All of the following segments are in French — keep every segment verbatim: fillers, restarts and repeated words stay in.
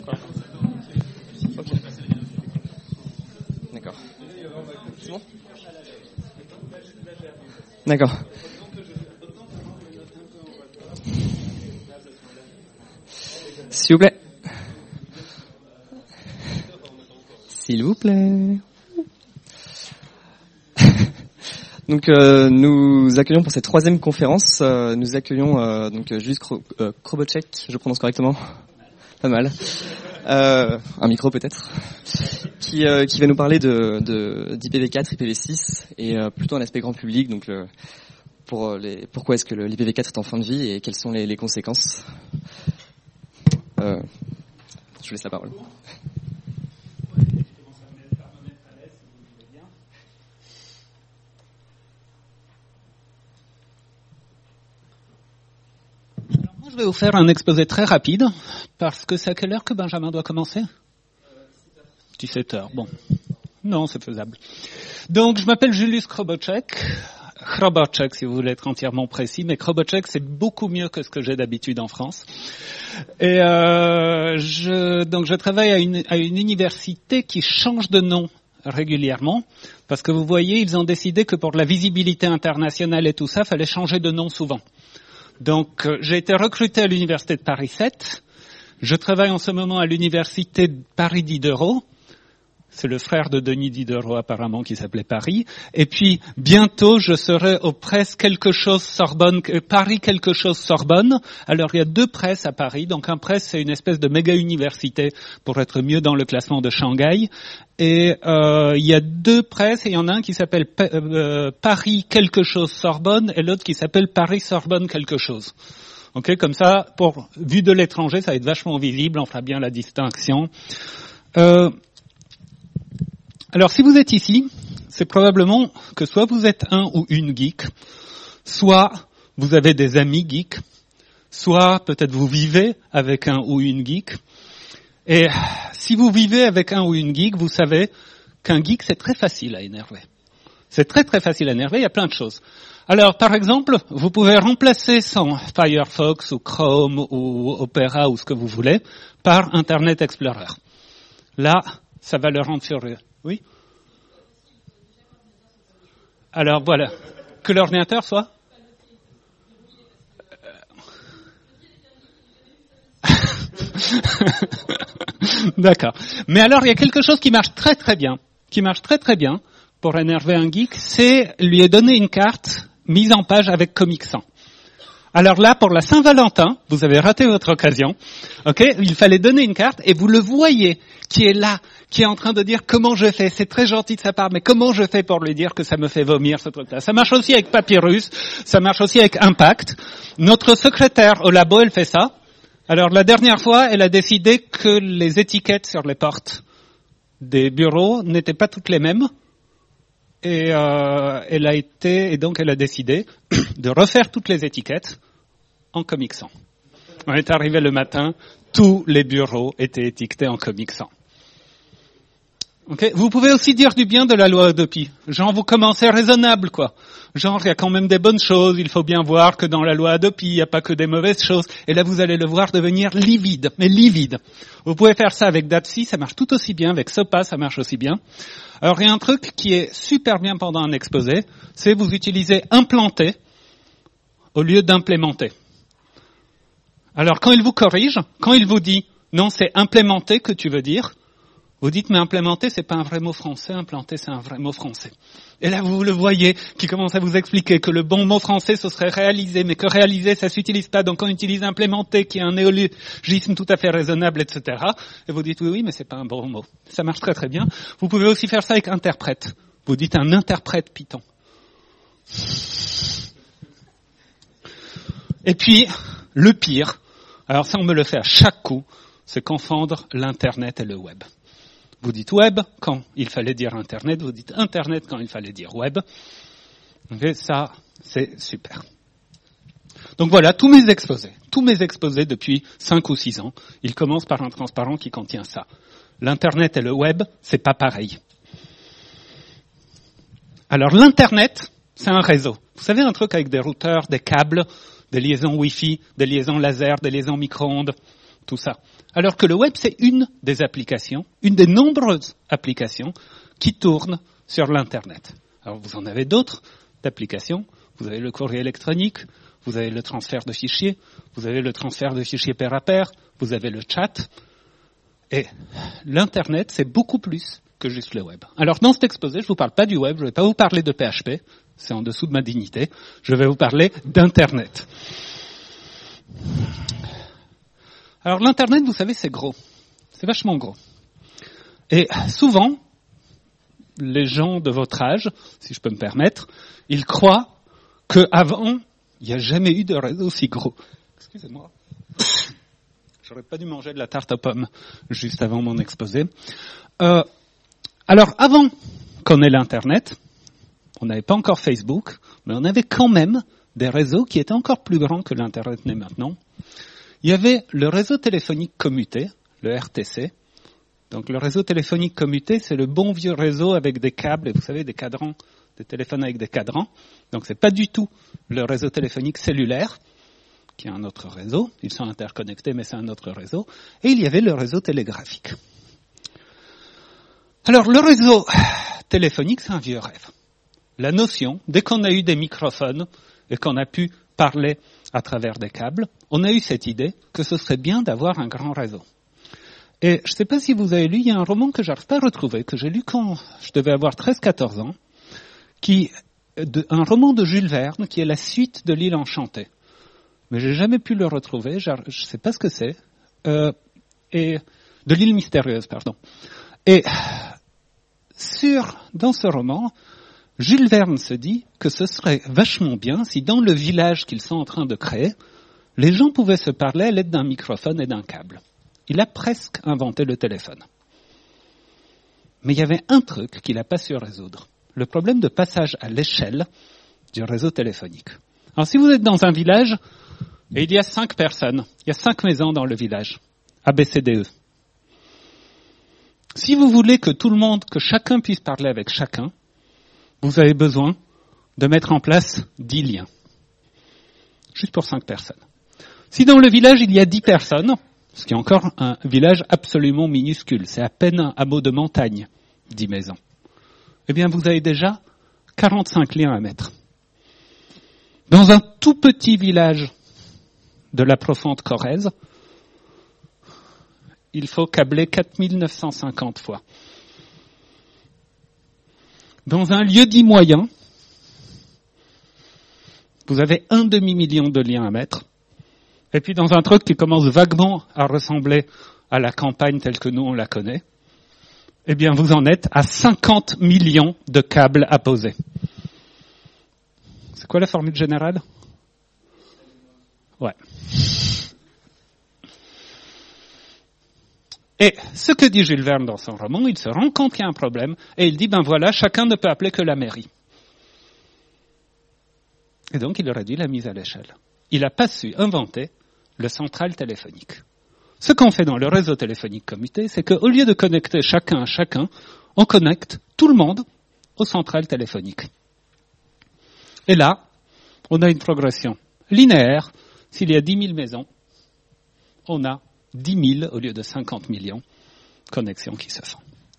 Ok. D'accord. C'est bon ? D'accord. S'il vous plaît. S'il vous plaît. Donc euh, nous accueillons pour cette troisième conférence, euh, nous accueillons euh, donc Julius Kro- euh, Krobotchek, je prononce correctement, pas mal, euh, un micro peut-être, qui euh, qui va nous parler de, de d'I P v quatre, I P v six et euh, plutôt un aspect grand public, donc le, pour les pourquoi est-ce que le, l'I P v quatre est en fin de vie et quelles sont les, les conséquences. Euh, je vous laisse la parole. Je vais vous faire un exposé très rapide, parce que c'est à quelle heure que Benjamin doit commencer ? dix-sept heures, bon. Non, c'est faisable. Donc, je m'appelle Julius Krobotchek. Krobotchek, si vous voulez être entièrement précis, mais Krobotchek, c'est beaucoup mieux que ce que j'ai d'habitude en France. Et euh, je, donc, je travaille à une, à une université qui change de nom régulièrement, parce que vous voyez, ils ont décidé que pour la visibilité internationale et tout ça, il fallait changer de nom souvent. Donc, euh, j'ai été recruté à l'université de Paris sept. Je travaille en ce moment à l'université de Paris Diderot. C'est le frère de Denis Diderot, apparemment, qui s'appelait Paris. Et puis, bientôt, je serai aux presses quelque chose Sorbonne, euh, Paris quelque chose Sorbonne. Alors, il y a deux presses à Paris. Donc, un presse, c'est une espèce de méga-université pour être mieux dans le classement de Shanghai. Et euh, il y a deux presses, et il y en a un qui s'appelle euh, Paris quelque chose Sorbonne, et l'autre qui s'appelle Paris Sorbonne quelque chose. Ok, comme ça, pour vue de l'étranger, ça va être vachement visible, on fera bien la distinction. Euh, alors, si vous êtes ici, c'est probablement que soit vous êtes un ou une geek, soit vous avez des amis geeks, soit peut-être vous vivez avec un ou une geek. Et si vous vivez avec un ou une geek, vous savez qu'un geek, c'est très facile à énerver. C'est très très facile à énerver, il y a plein de choses. Alors, par exemple, vous pouvez remplacer son Firefox ou Chrome ou Opera ou ce que vous voulez par Internet Explorer. Là, ça va le rendre furieux. Oui ? Alors voilà, que l'ordinateur soit D'accord. Mais alors, il y a quelque chose qui marche très très bien, qui marche très très bien pour énerver un geek, c'est lui donner une carte mise en page avec Comic Sans. Alors là, pour la Saint-Valentin, vous avez raté votre occasion, ok ? Il fallait donner une carte et vous le voyez qui est là, qui est en train de dire comment je fais. C'est très gentil de sa part, mais comment je fais pour lui dire que ça me fait vomir ce truc-là ? Ça marche aussi avec Papyrus, ça marche aussi avec Impact. Notre secrétaire au labo, elle fait ça. Alors, la dernière fois, elle a décidé que les étiquettes sur les portes des bureaux n'étaient pas toutes les mêmes. Et euh, elle a été, et donc elle a décidé de refaire toutes les étiquettes en Comic Sans. On est arrivé le matin, tous les bureaux étaient étiquetés en Comic Sans. Okay. Vous pouvez aussi dire du bien de la loi Hadopi. Genre, vous commencez raisonnable, quoi. Genre, il y a quand même des bonnes choses. Il faut bien voir que dans la loi Hadopi, il n'y a pas que des mauvaises choses. Et là, vous allez le voir devenir livide, mais livide. Vous pouvez faire ça avec Dapsy, ça marche tout aussi bien. Avec Sopa, ça marche aussi bien. Alors, il y a un truc qui est super bien pendant un exposé, c'est vous utilisez implanter au lieu d'implémenter. Alors, quand il vous corrige, quand il vous dit non, c'est implémenter que tu veux dire, vous dites, mais implémenter, c'est pas un vrai mot français, implanter, c'est un vrai mot français. Et là, vous le voyez, qui commence à vous expliquer que le bon mot français, ce serait réaliser, mais que réaliser, ça s'utilise pas, donc on utilise implémenter, qui est un néologisme tout à fait raisonnable, et cetera. Et vous dites, oui, oui, mais c'est pas un bon mot. Ça marche très très bien. Vous pouvez aussi faire ça avec interprète. Vous dites un interprète Python. Et puis, le pire, alors ça on me le fait à chaque coup, c'est confondre l'Internet et le web. Vous dites web quand il fallait dire Internet, vous dites Internet quand il fallait dire web. Et ça, c'est super. Donc voilà, tous mes exposés, tous mes exposés depuis cinq ou six ans, ils commencent par un transparent qui contient ça. L'Internet et le web, c'est pas pareil. Alors l'Internet, c'est un réseau. Vous savez un truc avec des routeurs, des câbles, des liaisons Wi-Fi, des liaisons laser, des liaisons micro-ondes, tout ça. Alors que le web, c'est une des applications, une des nombreuses applications qui tournent sur l'Internet. Alors vous en avez d'autres d'applications. Vous avez le courrier électronique, vous avez le transfert de fichiers, vous avez le transfert de fichiers pair à pair, vous avez le chat. Et l'Internet, c'est beaucoup plus que juste le web. Alors dans cet exposé, je ne vous parle pas du web, je ne vais pas vous parler de P H P, c'est en dessous de ma dignité, je vais vous parler d'Internet. Alors l'Internet, vous savez, c'est gros, c'est vachement gros. Et souvent, les gens de votre âge, si je peux me permettre, ils croient qu'avant, il n'y a jamais eu de réseau aussi gros. Excusez-moi. J'aurais pas dû manger de la tarte aux pommes juste avant mon exposé. Euh, alors, avant qu'on ait l'Internet, on n'avait pas encore Facebook, mais on avait quand même des réseaux qui étaient encore plus grands que l'Internet n'est maintenant. Il y avait le réseau téléphonique commuté, le R T C. Donc le réseau téléphonique commuté, c'est le bon vieux réseau avec des câbles, et vous savez, des cadrans, des téléphones avec des cadrans. Donc c'est pas du tout le réseau téléphonique cellulaire, qui est un autre réseau. Ils sont interconnectés, mais c'est un autre réseau. Et il y avait le réseau télégraphique. Alors le réseau téléphonique, c'est un vieux rêve. La notion, dès qu'on a eu des microphones et qu'on a pu parler à travers des câbles, on a eu cette idée que ce serait bien d'avoir un grand réseau. Et je ne sais pas si vous avez lu, il y a un roman que je n'arrive pas à retrouver, que j'ai lu quand je devais avoir treize quatorze ans, qui, de, un roman de Jules Verne qui est la suite de l'île enchantée. Mais j'ai jamais pu le retrouver, je ne sais pas ce que c'est, euh, et de l'île mystérieuse, pardon. Et sur, dans ce roman, Jules Verne se dit que ce serait vachement bien si dans le village qu'ils sont en train de créer, les gens pouvaient se parler à l'aide d'un microphone et d'un câble. Il a presque inventé le téléphone. Mais il y avait un truc qu'il n'a pas su résoudre. Le problème de passage à l'échelle du réseau téléphonique. Alors si vous êtes dans un village, et il y a cinq personnes, il y a cinq maisons dans le village, A, B, C, D, E. Si vous voulez que tout le monde, que chacun puisse parler avec chacun, vous avez besoin de mettre en place dix liens. Juste pour cinq personnes. Si dans le village il y a dix personnes, ce qui est encore un village absolument minuscule, c'est à peine un hameau de montagne, dix maisons, eh bien vous avez déjà quarante-cinq liens à mettre. Dans un tout petit village de la profonde Corrèze, il faut câbler quatre mille neuf cent cinquante fois. Dans un lieu-dit moyen, vous avez un demi-million de liens à mettre. Et puis dans un truc qui commence vaguement à ressembler à la campagne telle que nous on la connaît, eh bien vous en êtes à cinquante millions de câbles à poser. C'est quoi la formule générale? Ouais. Et ce que dit Jules Verne dans son roman, il se rend compte qu'il y a un problème et il dit, ben voilà, chacun ne peut appeler que la mairie. Et donc il réduit la mise à l'échelle. Il n'a pas su inventer le central téléphonique. Ce qu'on fait dans le réseau téléphonique commuté, c'est qu'au lieu de connecter chacun à chacun, on connecte tout le monde au central téléphonique. Et là, on a une progression linéaire. S'il y a dix mille maisons, on a dix mille au lieu de cinquante millions de connexions qui se font.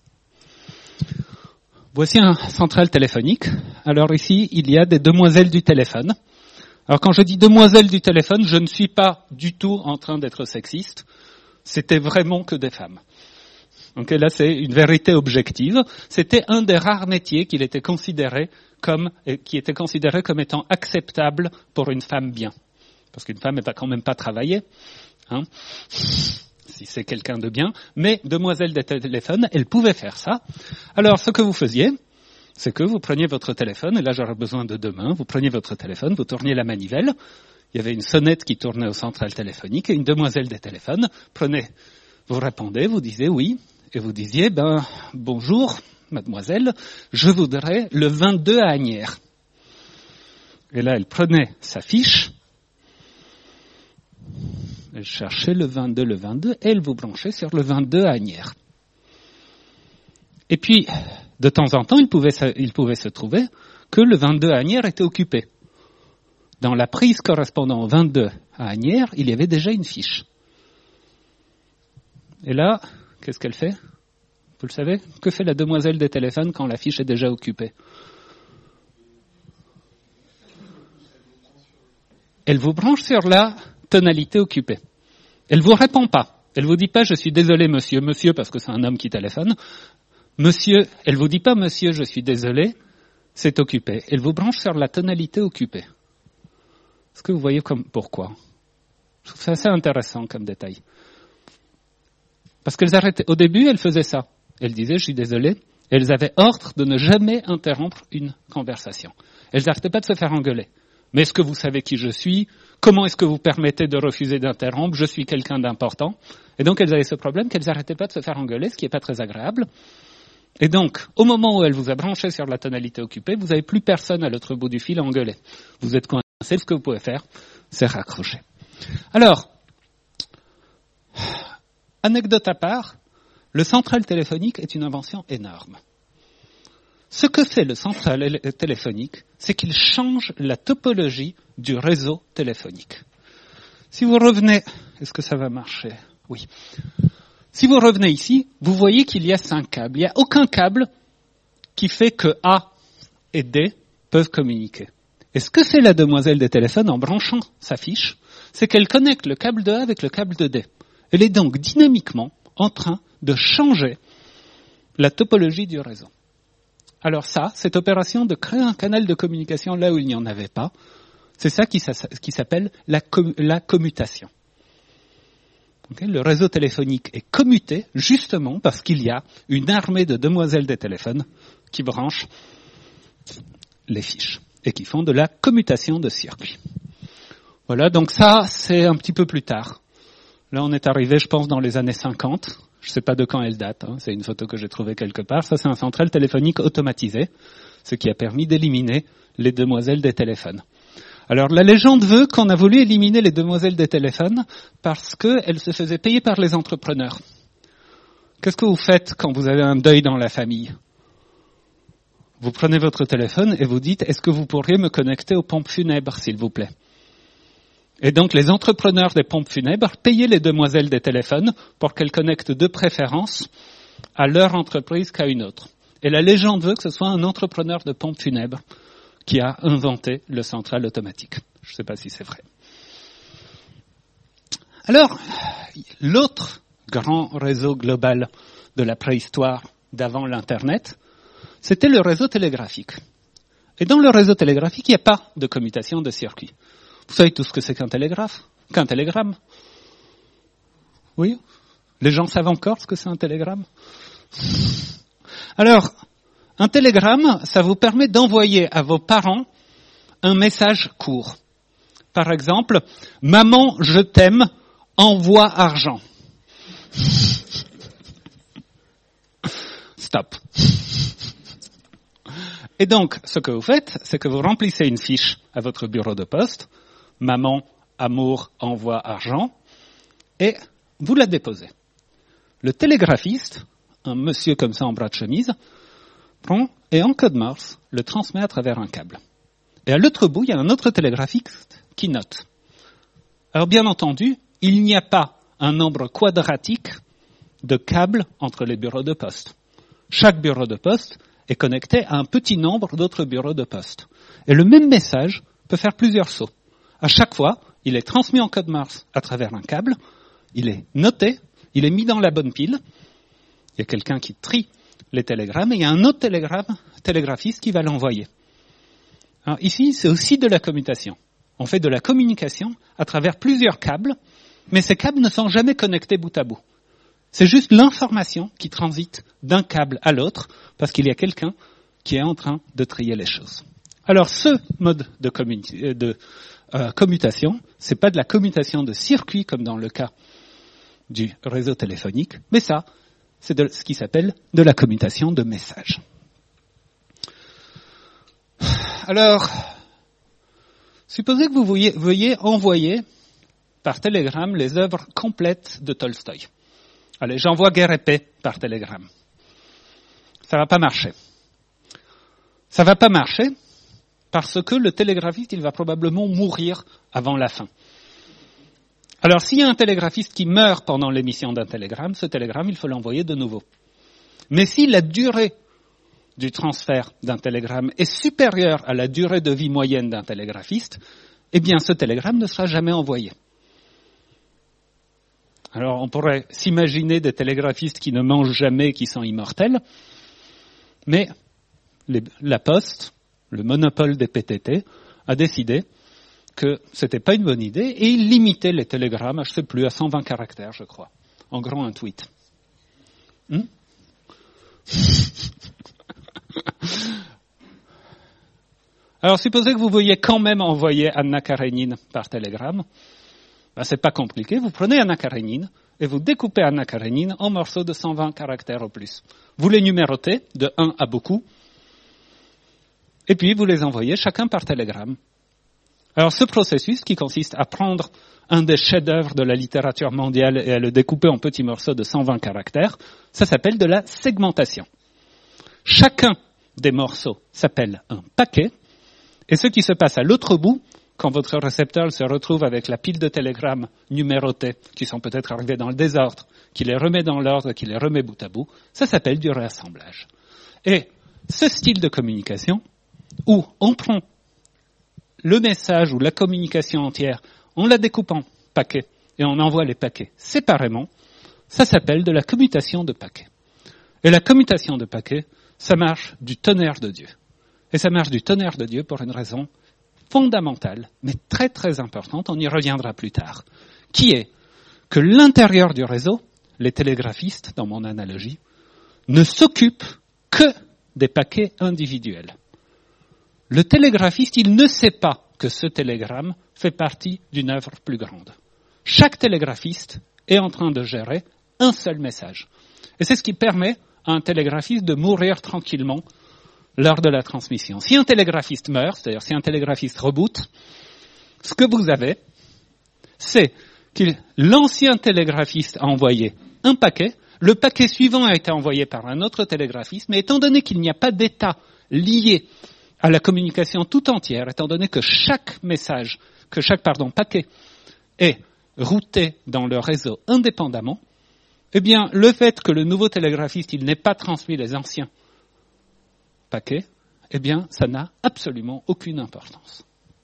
Voici un central téléphonique. Alors ici, il y a des demoiselles du téléphone. Alors quand je dis demoiselles du téléphone, je ne suis pas du tout en train d'être sexiste. C'était vraiment que des femmes. Donc là, c'est une vérité objective. C'était un des rares métiers qu'il était considéré comme, qui était considéré comme étant acceptable pour une femme bien. Parce qu'une femme ne va quand même pas travailler, hein, si c'est quelqu'un de bien. Mais demoiselle des téléphones, elle pouvait faire ça. Alors, ce que vous faisiez, c'est que vous preniez votre téléphone, et là j'aurais besoin de deux mains, vous preniez votre téléphone, vous tourniez la manivelle, il y avait une sonnette qui tournait au central téléphonique, et une demoiselle des téléphones prenait, vous répondez, vous disiez oui, et vous disiez, ben, bonjour, mademoiselle, je voudrais le vingt-deux à Asnières. Et là, elle prenait sa fiche, elle cherchait le vingt-deux, le vingt-deux, et elle vous branchait sur le vingt-deux à Asnières. Et puis, de temps en temps, il pouvait, se, il pouvait se trouver que le vingt-deux à Asnières était occupé. Dans la prise correspondant au vingt-deux à Asnières, il y avait déjà une fiche. Et là, qu'est-ce qu'elle fait? Vous le savez? Que fait la demoiselle des téléphones quand la fiche est déjà occupée? Elle vous branche sur la tonalité occupée. Elle vous répond pas. Elle vous dit pas « je suis désolé monsieur », monsieur parce que c'est un homme qui téléphone. Monsieur, elle vous dit pas « monsieur, je suis désolé », c'est occupé. Elle vous branche sur la tonalité occupée. Est-ce que vous voyez comme pourquoi? Je trouve ça assez intéressant comme détail. Parce qu'elles arrêtaient. Au début, elles faisaient ça. Elles disaient « je suis désolé ». Elles avaient ordre de ne jamais interrompre une conversation. Elles n'arrêtaient pas de se faire engueuler. Mais est-ce que vous savez qui je suis? Comment est-ce que vous permettez de refuser d'interrompre? Je suis quelqu'un d'important. Et donc, elles avaient ce problème qu'elles n'arrêtaient pas de se faire engueuler, ce qui n'est pas très agréable. Et donc, au moment où elle vous a branché sur la tonalité occupée, vous n'avez plus personne à l'autre bout du fil à engueuler. Vous êtes coincé, ce que vous pouvez faire, c'est raccrocher. Alors, anecdote à part, le central téléphonique est une invention énorme. Ce que fait le central téléphonique, c'est qu'il change la topologie du réseau téléphonique. Si vous revenez, est-ce que ça va marcher? Oui. Si vous revenez ici, vous voyez qu'il y a cinq câbles. Il n'y a aucun câble qui fait que A et D peuvent communiquer. Et ce que fait la demoiselle des téléphones en branchant sa fiche, c'est qu'elle connecte le câble de A avec le câble de D. Elle est donc dynamiquement en train de changer la topologie du réseau. Alors ça, cette opération de créer un canal de communication là où il n'y en avait pas, c'est ça qui, qui s'appelle la, com- la commutation. Okay, le réseau téléphonique est commuté justement parce qu'il y a une armée de demoiselles des téléphones qui branchent les fiches et qui font de la commutation de circuits. Voilà, donc ça, c'est un petit peu plus tard. Là, on est arrivé, je pense, dans les années cinquante. Je ne sais pas de quand elle date, hein. C'est une photo que j'ai trouvée quelque part. Ça, c'est un central téléphonique automatisé, ce qui a permis d'éliminer les demoiselles des téléphones. Alors, la légende veut qu'on a voulu éliminer les demoiselles des téléphones parce qu'elles se faisaient payer par les entrepreneurs. Qu'est-ce que vous faites quand vous avez un deuil dans la famille? Vous prenez votre téléphone et vous dites « Est-ce que vous pourriez me connecter aux pompes funèbres, s'il vous plaît ?» Et donc, les entrepreneurs des pompes funèbres payaient les demoiselles des téléphones pour qu'elles connectent de préférence à leur entreprise qu'à une autre. Et la légende veut que ce soit un entrepreneur de pompes funèbres qui a inventé le central automatique. Je ne sais pas si c'est vrai. Alors, l'autre grand réseau global de la préhistoire d'avant l'Internet, c'était le réseau télégraphique. Et dans le réseau télégraphique, il n'y a pas de commutation de circuit. Vous savez tout ce que c'est qu'un télégraphe, qu'un télégramme? Oui? Les gens savent encore ce que c'est un télégramme? Alors, un télégramme, ça vous permet d'envoyer à vos parents un message court. Par exemple, « Maman, je t'aime, envoie argent. » Stop. Et donc, ce que vous faites, c'est que vous remplissez une fiche à votre bureau de poste, « Maman, amour, envoie argent », et vous la déposez. Le télégraphiste, un monsieur comme ça en bras de chemise, prend et en code Morse le transmet à travers un câble. Et à l'autre bout, il y a un autre télégraphiste qui note. Alors bien entendu, il n'y a pas un nombre quadratique de câbles entre les bureaux de poste. Chaque bureau de poste est connecté à un petit nombre d'autres bureaux de poste. Et le même message peut faire plusieurs sauts. À chaque fois, il est transmis en code Morse à travers un câble, il est noté, il est mis dans la bonne pile, il y a quelqu'un qui trie les télégrammes, et il y a un autre télégramme, télégraphiste qui va l'envoyer. Alors ici, c'est aussi de la commutation. On fait de la communication à travers plusieurs câbles, mais ces câbles ne sont jamais connectés bout à bout. C'est juste l'information qui transite d'un câble à l'autre, parce qu'il y a quelqu'un qui est en train de trier les choses. Alors ce mode de, communi- de euh, commutation, c'est pas de la commutation de circuit comme dans le cas du réseau téléphonique, mais ça, c'est de ce qui s'appelle de la commutation de messages. Alors, supposez que vous veuillez, veuillez envoyer par télégramme les œuvres complètes de Tolstoï. Allez, j'envoie Guerre et paix par télégramme. Ça va pas marcher. Ça va pas marcher parce que le télégraphiste, il va probablement mourir avant la fin. Alors, s'il y a un télégraphiste qui meurt pendant l'émission d'un télégramme, ce télégramme, il faut l'envoyer de nouveau. Mais si la durée du transfert d'un télégramme est supérieure à la durée de vie moyenne d'un télégraphiste, eh bien, ce télégramme ne sera jamais envoyé. Alors, on pourrait s'imaginer des télégraphistes qui ne mangent jamais, qui sont immortels, mais les, la Poste, le monopole des P T T, a décidé que c'était pas une bonne idée et il limitait les télégrammes, je sais plus, à cent vingt caractères, je crois. En gros, un tweet. Hmm Alors, supposez que vous vouliez quand même envoyer Anna Karénine par télégramme. Ben, c'est pas compliqué. Vous prenez Anna Karénine et vous découpez Anna Karénine en morceaux de cent vingt caractères au plus. Vous les numérotez de un à beaucoup. Et puis, vous les envoyez chacun par télégramme. Alors, ce processus qui consiste à prendre un des chefs-d'œuvre de la littérature mondiale et à le découper en petits morceaux de cent vingt caractères, ça s'appelle de la segmentation. Chacun des morceaux s'appelle un paquet, et ce qui se passe à l'autre bout, quand votre récepteur se retrouve avec la pile de télégrammes numérotés, qui sont peut-être arrivés dans le désordre, qui les remet dans l'ordre, qui les remet bout à bout, ça s'appelle du réassemblage. Et ce style de communication, où on prend le message ou la communication entière, on la découpe en paquets, et on envoie les paquets séparément, ça s'appelle de la commutation de paquets. Et la commutation de paquets, ça marche du tonnerre de Dieu. Et ça marche du tonnerre de Dieu pour une raison fondamentale, mais très très importante, on y reviendra plus tard, qui est que l'intérieur du réseau, les télégraphistes, dans mon analogie, ne s'occupent que des paquets individuels. Le télégraphiste, il ne sait pas que ce télégramme fait partie d'une œuvre plus grande. Chaque télégraphiste est en train de gérer un seul message. Et c'est ce qui permet à un télégraphiste de mourir tranquillement lors de la transmission. Si un télégraphiste meurt, c'est-à-dire si un télégraphiste reboot, ce que vous avez, c'est que l'ancien télégraphiste a envoyé un paquet, le paquet suivant a été envoyé par un autre télégraphiste, mais étant donné qu'il n'y a pas d'état lié à la communication tout entière, étant donné que chaque message, que chaque pardon, paquet est routé dans le réseau indépendamment, eh bien, le fait que le nouveau télégraphiste il n'ait pas transmis les anciens paquets, eh bien, ça n'a absolument aucune importance.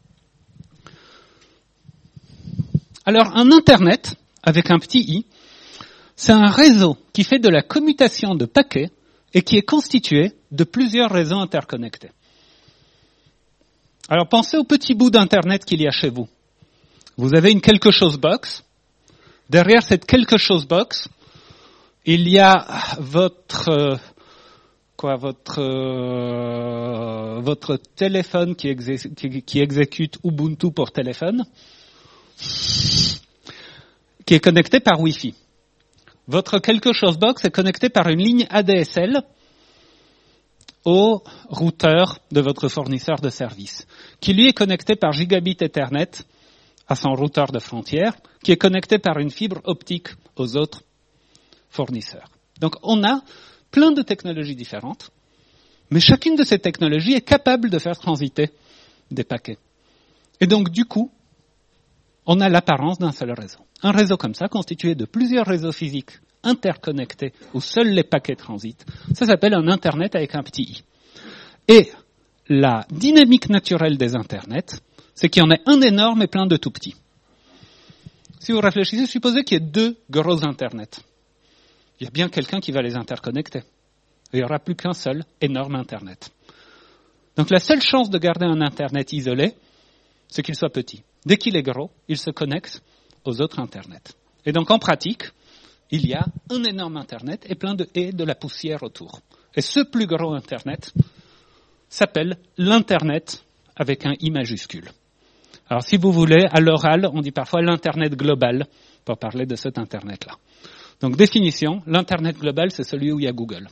Alors, un Internet, avec un petit i, c'est un réseau qui fait de la commutation de paquets et qui est constitué de plusieurs réseaux interconnectés. Alors, pensez au petit bout d'Internet qu'il y a chez vous. Vous avez une quelque chose box. Derrière cette quelque chose box, il y a votre euh, quoi, votre euh, votre téléphone qui, exé- qui, qui exécute Ubuntu pour téléphone, qui est connecté par Wi-Fi. Votre quelque chose box est connecté par une ligne A D S L au routeur de votre fournisseur de service, qui lui est connecté par gigabit Ethernet à son routeur de frontière, qui est connecté par une fibre optique aux autres fournisseurs. Donc on a plein de technologies différentes, mais chacune de ces technologies est capable de faire transiter des paquets. Et donc du coup, on a l'apparence d'un seul réseau. Un réseau comme ça, constitué de plusieurs réseaux physiques interconnectés, où seuls les paquets transitent, ça s'appelle un Internet avec un petit i. Et la dynamique naturelle des Internets, c'est qu'il y en a un énorme et plein de tout petits. Si vous réfléchissez, supposez qu'il y ait deux gros Internets. Il y a bien quelqu'un qui va les interconnecter. Il n'y aura plus qu'un seul énorme Internet. Donc la seule chance de garder un Internet isolé, c'est qu'il soit petit. Dès qu'il est gros, il se connecte aux autres Internets. Et donc en pratique, il y a un énorme Internet et plein de et de la poussière autour. Et ce plus gros Internet s'appelle l'Internet avec un i majuscule. Alors si vous voulez, à l'oral, on dit parfois l'Internet global pour parler de cet Internet-là. Donc définition, l'Internet global, c'est celui où il y a Google.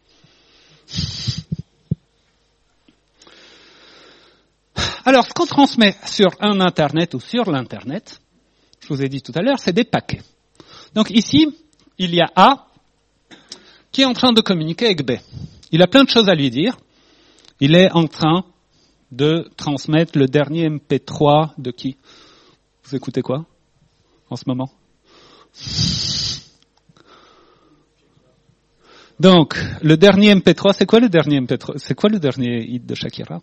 Alors, ce qu'on transmet sur un Internet ou sur l'Internet, je vous ai dit tout à l'heure, c'est des paquets. Donc ici, il y a A qui est en train de communiquer avec B. Il a plein de choses à lui dire. Il est en train de transmettre le dernier M P trois de qui ? Vous écoutez quoi ? en ce moment? Donc, le dernier M P trois, c'est quoi le dernier M P trois? C'est quoi le dernier hit de Shakira?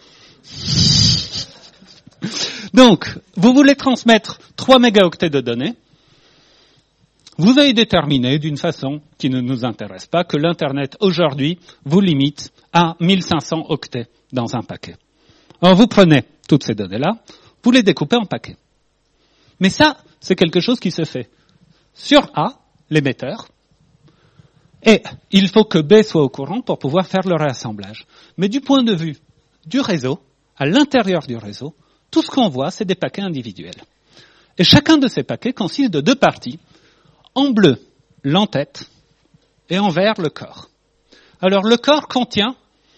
Donc, vous voulez transmettre trois mégaoctets de données. Vous avez déterminé, d'une façon qui ne nous intéresse pas, que l'Internet, aujourd'hui, vous limite à mille cinq cents octets dans un paquet. Alors, vous prenez toutes ces données-là, vous les découpez en paquets. Mais ça, c'est quelque chose qui se fait sur A, l'émetteur, et il faut que B soit au courant pour pouvoir faire le réassemblage. Mais du point de vue du réseau, à l'intérieur du réseau, tout ce qu'on voit, c'est des paquets individuels. Et chacun de ces paquets consiste de deux parties. En bleu, l'entête, et en vert, le corps. Alors, le corps contient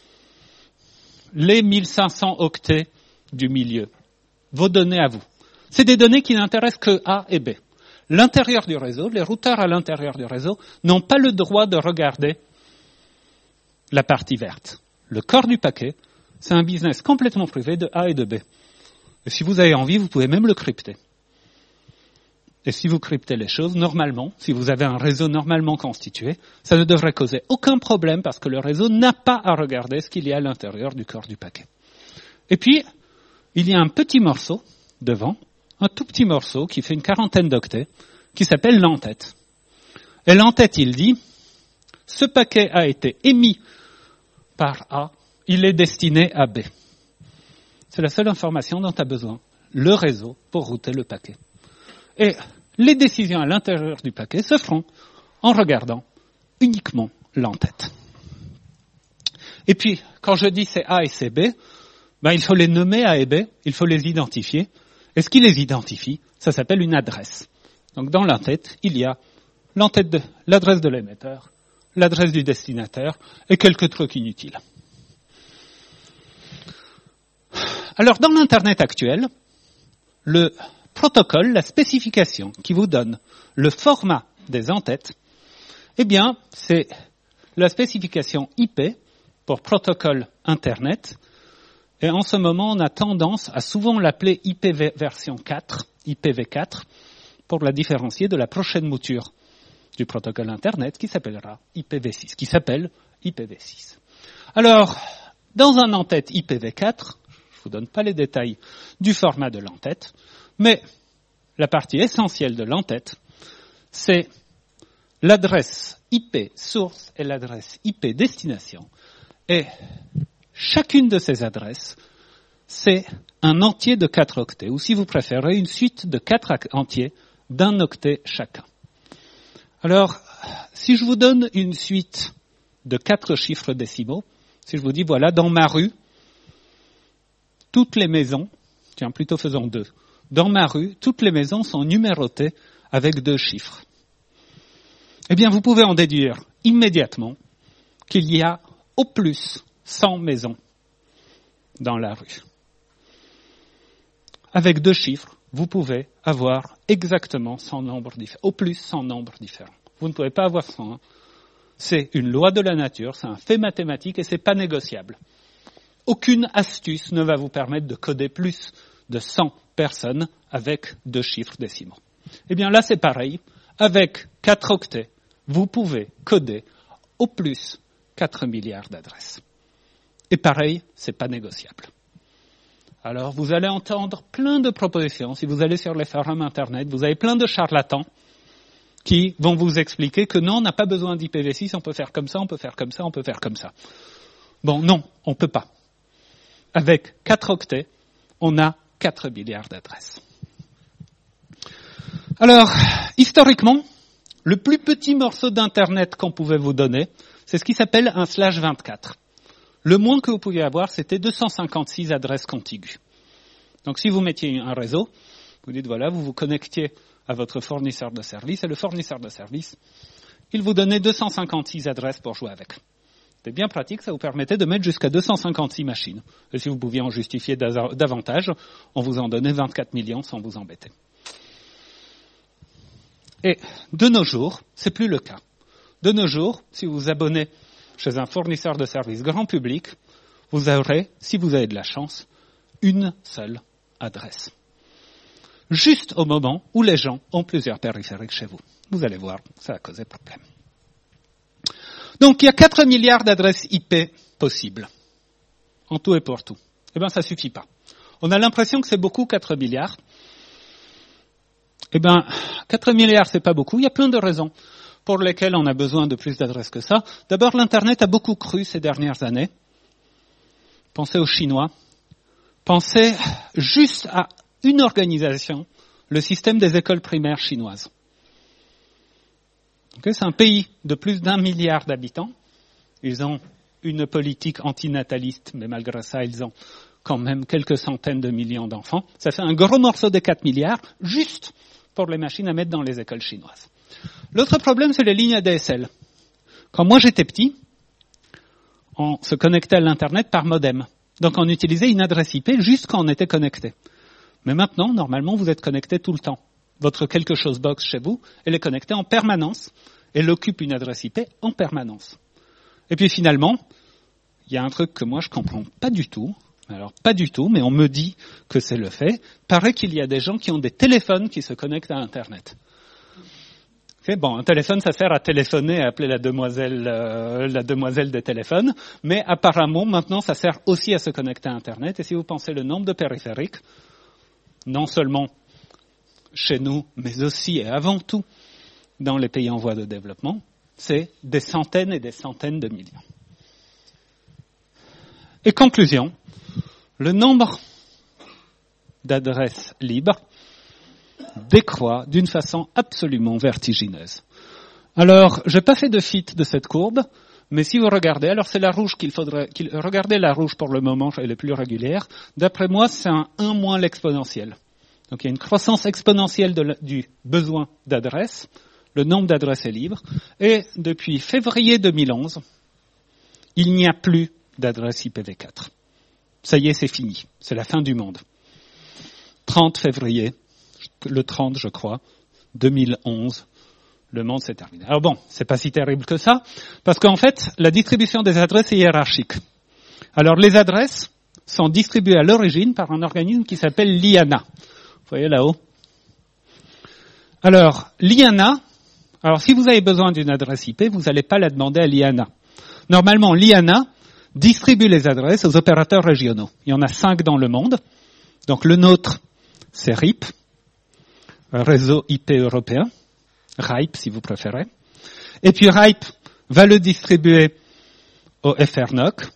les mille cinq cents octets du milieu, vos données à vous. C'est des données qui n'intéressent que A et B. L'intérieur du réseau, les routeurs à l'intérieur du réseau, n'ont pas le droit de regarder la partie verte. Le corps du paquet, c'est un business complètement privé de A et de B. Et si vous avez envie, vous pouvez même le crypter. Et si vous cryptez les choses, normalement, si vous avez un réseau normalement constitué, ça ne devrait causer aucun problème parce que le réseau n'a pas à regarder ce qu'il y a à l'intérieur du corps du paquet. Et puis, il y a un petit morceau devant, un tout petit morceau qui fait une quarantaine d'octets, qui s'appelle l'entête. Et l'entête, il dit, ce paquet a été émis par A, il est destiné à B. C'est la seule information dont tu as besoin, le réseau, pour router le paquet. Et les décisions à l'intérieur du paquet se feront en regardant uniquement l'entête. Et puis, quand je dis c'est A et c'est B, ben, il faut les nommer A et B, il faut les identifier. Et ce qui les identifie, ça s'appelle une adresse. Donc dans l'entête, il y a l'entête de, l'adresse de l'émetteur, l'adresse du destinataire et quelques trucs inutiles. Alors dans l'Internet actuel, le protocole, la spécification qui vous donne le format des entêtes, eh bien, c'est la spécification I P pour protocole Internet. Et en ce moment, on a tendance à souvent l'appeler I P v version quatre, I P v quatre, pour la différencier de la prochaine mouture du protocole Internet qui s'appellera I P v six, qui s'appelle I P v six. Alors, dans un entête I P v quatre, je ne vous donne pas les détails du format de l'entête, mais la partie essentielle de l'entête, c'est l'adresse I P source et l'adresse I P destination. Et chacune de ces adresses, c'est un entier de quatre octets, ou si vous préférez, une suite de quatre entiers d'un octet chacun. Alors, si je vous donne une suite de quatre chiffres décimaux, si je vous dis, voilà, dans ma rue, toutes les maisons, tiens, plutôt faisons deux, dans ma rue, toutes les maisons sont numérotées avec deux chiffres. Eh bien, vous pouvez en déduire immédiatement qu'il y a au plus cent maisons dans la rue. Avec deux chiffres, vous pouvez avoir exactement cent nombres différents, au plus cent nombres différents. Vous ne pouvez pas avoir cent. Hein. C'est une loi de la nature, c'est un fait mathématique et c'est pas négociable. Aucune astuce ne va vous permettre de coder plus de cent personnes avec deux chiffres décimaux. Eh bien là, c'est pareil. Avec quatre octets, vous pouvez coder au plus quatre milliards d'adresses. Et pareil, c'est pas négociable. Alors, vous allez entendre plein de propositions. Si vous allez sur les forums Internet, vous avez plein de charlatans qui vont vous expliquer que non, on n'a pas besoin d'I P v six, on peut faire comme ça, on peut faire comme ça, on peut faire comme ça. Bon, non, on peut pas. Avec quatre octets, on a quatre milliards d'adresses. Alors, historiquement, le plus petit morceau d'Internet qu'on pouvait vous donner, c'est ce qui s'appelle un slash vingt-quatre. Le moins que vous pouviez avoir, c'était deux cent cinquante-six adresses contiguës. Donc si vous mettiez un réseau, vous dites voilà, vous vous connectiez à votre fournisseur de service, et le fournisseur de service, il vous donnait deux cent cinquante-six adresses pour jouer avec. C'était bien pratique, ça vous permettait de mettre jusqu'à deux cent cinquante-six machines. Et si vous pouviez en justifier davantage, on vous en donnait vingt-quatre millions sans vous embêter. Et de nos jours, c'est plus le cas. De nos jours, si vous vous abonnez chez un fournisseur de services grand public, vous aurez, si vous avez de la chance, une seule adresse. juste au moment où les gens ont plusieurs périphériques chez vous. Vous allez voir, ça va causer problème. Donc, il y a quatre milliards d'adresses I P possibles, en tout et pour tout. Eh bien, ça suffit pas. On a l'impression que c'est beaucoup, quatre milliards. Eh bien, quatre milliards, c'est pas beaucoup. Il y a plein de raisons pour lesquelles on a besoin de plus d'adresses que ça. D'abord, l'Internet a beaucoup cru ces dernières années. Pensez aux Chinois. Pensez juste à une organisation, le système des écoles primaires chinoises. Okay, c'est un pays de plus d'un milliard d'habitants. Ils ont une politique antinataliste, mais malgré ça, ils ont quand même quelques centaines de millions d'enfants. Ça fait un gros morceau des quatre milliards, juste pour les machines à mettre dans les écoles chinoises. L'autre problème, c'est les lignes A D S L. Quand moi j'étais petit, on se connectait à l'Internet par modem. Donc on utilisait une adresse I P juste quand on était connecté. Mais maintenant, normalement, vous êtes connecté tout le temps. Votre quelque chose box chez vous, elle est connectée en permanence. Elle occupe une adresse I P en permanence. Et puis finalement, il y a un truc que moi je comprends pas du tout. Alors pas du tout, mais on me dit que c'est le fait. Paraît qu'il y a des gens qui ont des téléphones qui se connectent à Internet. Okay, bon, un téléphone, ça sert à téléphoner, à appeler la demoiselle, euh, la demoiselle des téléphones, mais apparemment, maintenant, ça sert aussi à se connecter à Internet. Et si vous pensez le nombre de périphériques, non seulement chez nous, mais aussi et avant tout dans les pays en voie de développement, c'est des centaines et des centaines de millions. Et conclusion, le nombre d'adresses libres décroît d'une façon absolument vertigineuse. Alors, je n'ai pas fait de fit de cette courbe, mais si vous regardez, alors c'est la rouge qu'il faudrait, qu'il, regardez la rouge pour le moment, elle est plus régulière. D'après moi, c'est un un moins l'exponentielle. Donc il y a une croissance exponentielle de la, du besoin d'adresses, le nombre d'adresses est libre, et depuis février deux mille onze, il n'y a plus d'adresse I P v quatre. Ça y est, c'est fini. C'est la fin du monde. trente février, le trente, je crois, deux mille onze, le monde s'est terminé. Alors bon, c'est pas si terrible que ça, parce qu'en fait, la distribution des adresses est hiérarchique. Alors les adresses sont distribuées à l'origine par un organisme qui s'appelle l'I A N A. Vous voyez là-haut. Alors, l'I A N A, alors si vous avez besoin d'une adresse I P, vous n'allez pas la demander à l'I A N A. Normalement, l'I A N A distribue les adresses aux opérateurs régionaux. Il y en a cinq dans le monde. Donc le nôtre, c'est R I P, Réseau I P européen, R I P si vous préférez. Et puis R I P va le distribuer au F R N O C.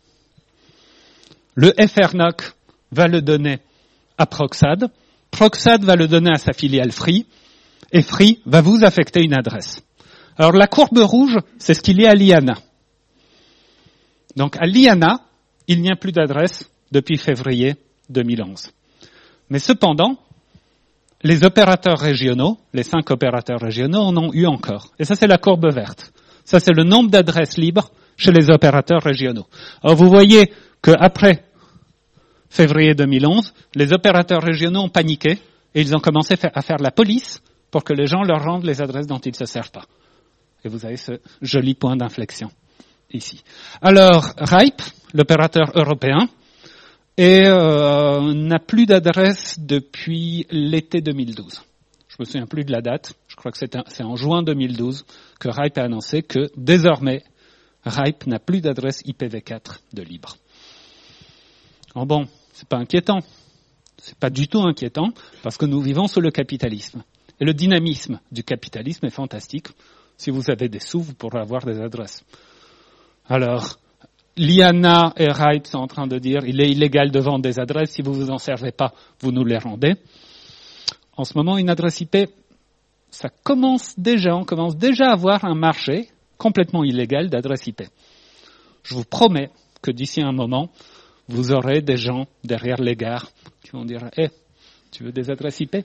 Le F R N O C va le donner à Proxad. Proxad va le donner à sa filiale Free. Et Free va vous affecter une adresse. Alors la courbe rouge, c'est ce qu'il y a à l'I A N A. Donc à l'I A N A, il n'y a plus d'adresse depuis février deux mille onze. Mais cependant, les opérateurs régionaux, les cinq opérateurs régionaux en ont eu encore. Et ça, c'est la courbe verte. Ça, c'est le nombre d'adresses libres chez les opérateurs régionaux. Alors vous voyez qu'après février deux mille onze, les opérateurs régionaux ont paniqué et ils ont commencé à faire la police pour que les gens leur rendent les adresses dont ils ne se servent pas. Et vous avez ce joli point d'inflexion ici. Alors, R I P, l'opérateur européen, et euh, n'a plus d'adresse depuis l'été deux mille douze. Je me souviens plus de la date. Je crois que c'est, un, c'est en juin deux mille douze que R I P a annoncé que désormais, R I P n'a plus d'adresse I P v quatre de libre. Alors bon, c'est pas inquiétant. C'est pas du tout inquiétant parce que nous vivons sous le capitalisme. Et le dynamisme du capitalisme est fantastique. Si vous avez des sous, vous pourrez avoir des adresses. Alors, l'I A N A et R I P sont en train de dire il est illégal de vendre des adresses, si vous vous en servez pas, vous nous les rendez. En ce moment, une adresse I P, ça commence déjà, on commence déjà à avoir un marché complètement illégal d'adresses I P. Je vous promets que d'ici un moment, vous aurez des gens derrière les gares qui vont dire eh, hey, tu veux des adresses I P?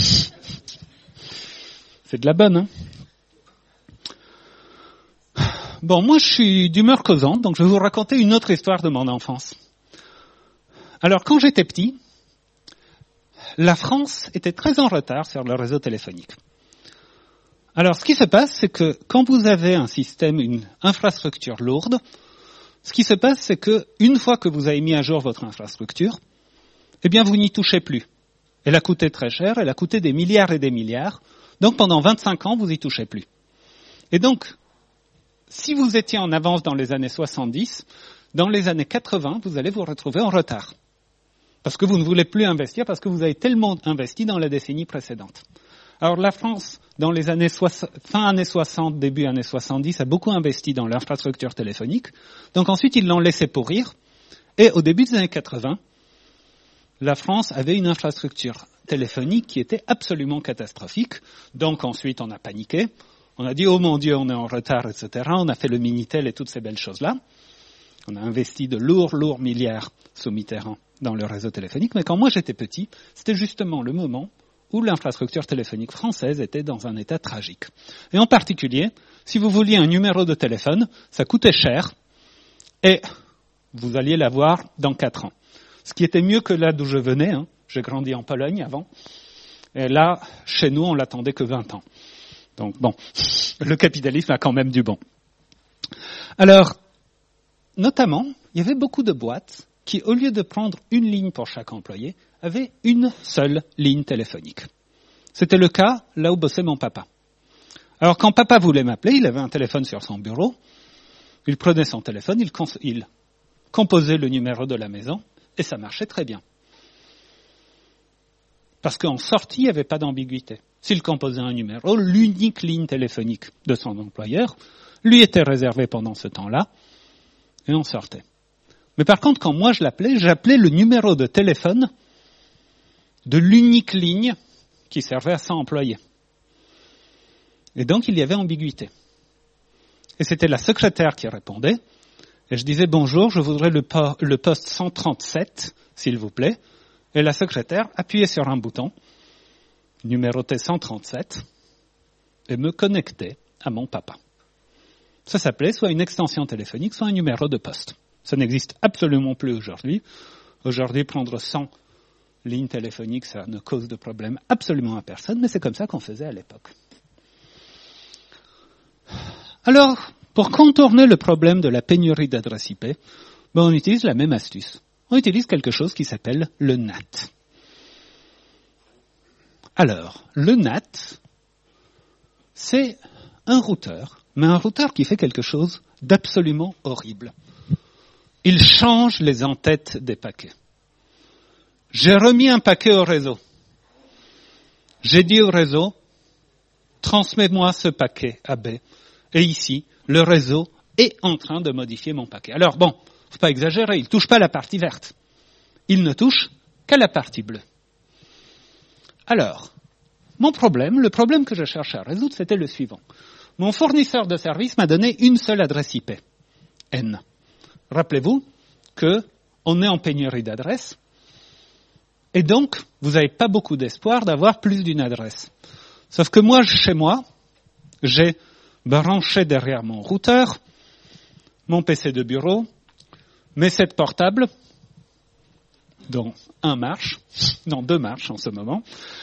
C'est de la bonne, hein? Bon, moi je suis d'humeur causante, donc je vais vous raconter une autre histoire de mon enfance. Alors, quand j'étais petit, la France était très en retard sur le réseau téléphonique. Alors, ce qui se passe, c'est que quand vous avez un système, une infrastructure lourde, ce qui se passe, c'est que une fois que vous avez mis à jour votre infrastructure, eh bien, vous n'y touchez plus. Elle a coûté très cher, elle a coûté des milliards et des milliards. Donc pendant vingt-cinq ans, vous y touchez plus. Et donc, si vous étiez en avance dans les années soixante-dix, dans les années quatre-vingts, vous allez vous retrouver en retard. Parce que vous ne voulez plus investir, parce que vous avez tellement investi dans la décennie précédente. Alors la France, dans les années soixante, fin années soixante, début années soixante-dix, a beaucoup investi dans l'infrastructure téléphonique. Donc ensuite, ils l'ont laissé pourrir. Et au début des années quatre-vingts, la France avait une infrastructure téléphonique qui était absolument catastrophique. Donc ensuite, on a paniqué. On a dit, oh mon Dieu, on est en retard, et cetera. On a fait le Minitel et toutes ces belles choses-là. On a investi de lourds, lourds milliards sous Mitterrand dans le réseau téléphonique. Mais quand moi j'étais petit, c'était justement le moment où l'infrastructure téléphonique française était dans un état tragique. Et en particulier, si vous vouliez un numéro de téléphone, ça coûtait cher et vous alliez l'avoir dans quatre ans. Ce qui était mieux que là d'où je venais. Hein. J'ai grandi en Pologne avant. Et là, chez nous, on l'attendait que vingt ans. Donc bon, le capitalisme a quand même du bon. Alors, notamment, il y avait beaucoup de boîtes qui, au lieu de prendre une ligne pour chaque employé, avaient une seule ligne téléphonique. C'était le cas là où bossait mon papa. Alors quand papa voulait m'appeler, il avait un téléphone sur son bureau, il prenait son téléphone, il, cons- il composait le numéro de la maison, et ça marchait très bien. Parce qu'en sortie, il n'y avait pas d'ambiguïté. S'il composait un numéro, l'unique ligne téléphonique de son employeur lui était réservée pendant ce temps-là, et on sortait. Mais par contre, quand moi je l'appelais, j'appelais le numéro de téléphone de l'unique ligne qui servait à cent employés. Et donc, il y avait ambiguïté. Et c'était la secrétaire qui répondait. Et je disais, bonjour, je voudrais le, po- le poste cent trente-sept, s'il vous plaît. Et la secrétaire appuyait sur un bouton, numérotait cent trente-sept, et me connectait à mon papa. Ça s'appelait soit une extension téléphonique, soit un numéro de poste. Ça n'existe absolument plus aujourd'hui. Aujourd'hui, prendre cent lignes téléphoniques, ça ne cause de problème absolument à personne, mais c'est comme ça qu'on faisait à l'époque. Alors, pour contourner le problème de la pénurie d'adresses I P, ben on utilise la même astuce. On utilise quelque chose qui s'appelle le N A T. Alors, le N A T, c'est un routeur, mais un routeur qui fait quelque chose d'absolument horrible. Il change les en-têtes des paquets. J'ai remis un paquet au réseau. J'ai dit au réseau, transmets-moi ce paquet à B. Et ici, le réseau est en train de modifier mon paquet. Alors bon, faut pas exagérer, il ne touche pas la partie verte. Il ne touche qu'à la partie bleue. Alors, mon problème, le problème que je cherchais à résoudre, c'était le suivant. Mon fournisseur de service m'a donné une seule adresse I P, N. Rappelez-vous qu'on est en pénurie d'adresses, et donc, vous n'avez pas beaucoup d'espoir d'avoir plus d'une adresse. Sauf que moi, chez moi, j'ai branché derrière mon routeur, mon P C de bureau, mes sept portables, dont un marche, non, deux marchent en ce moment,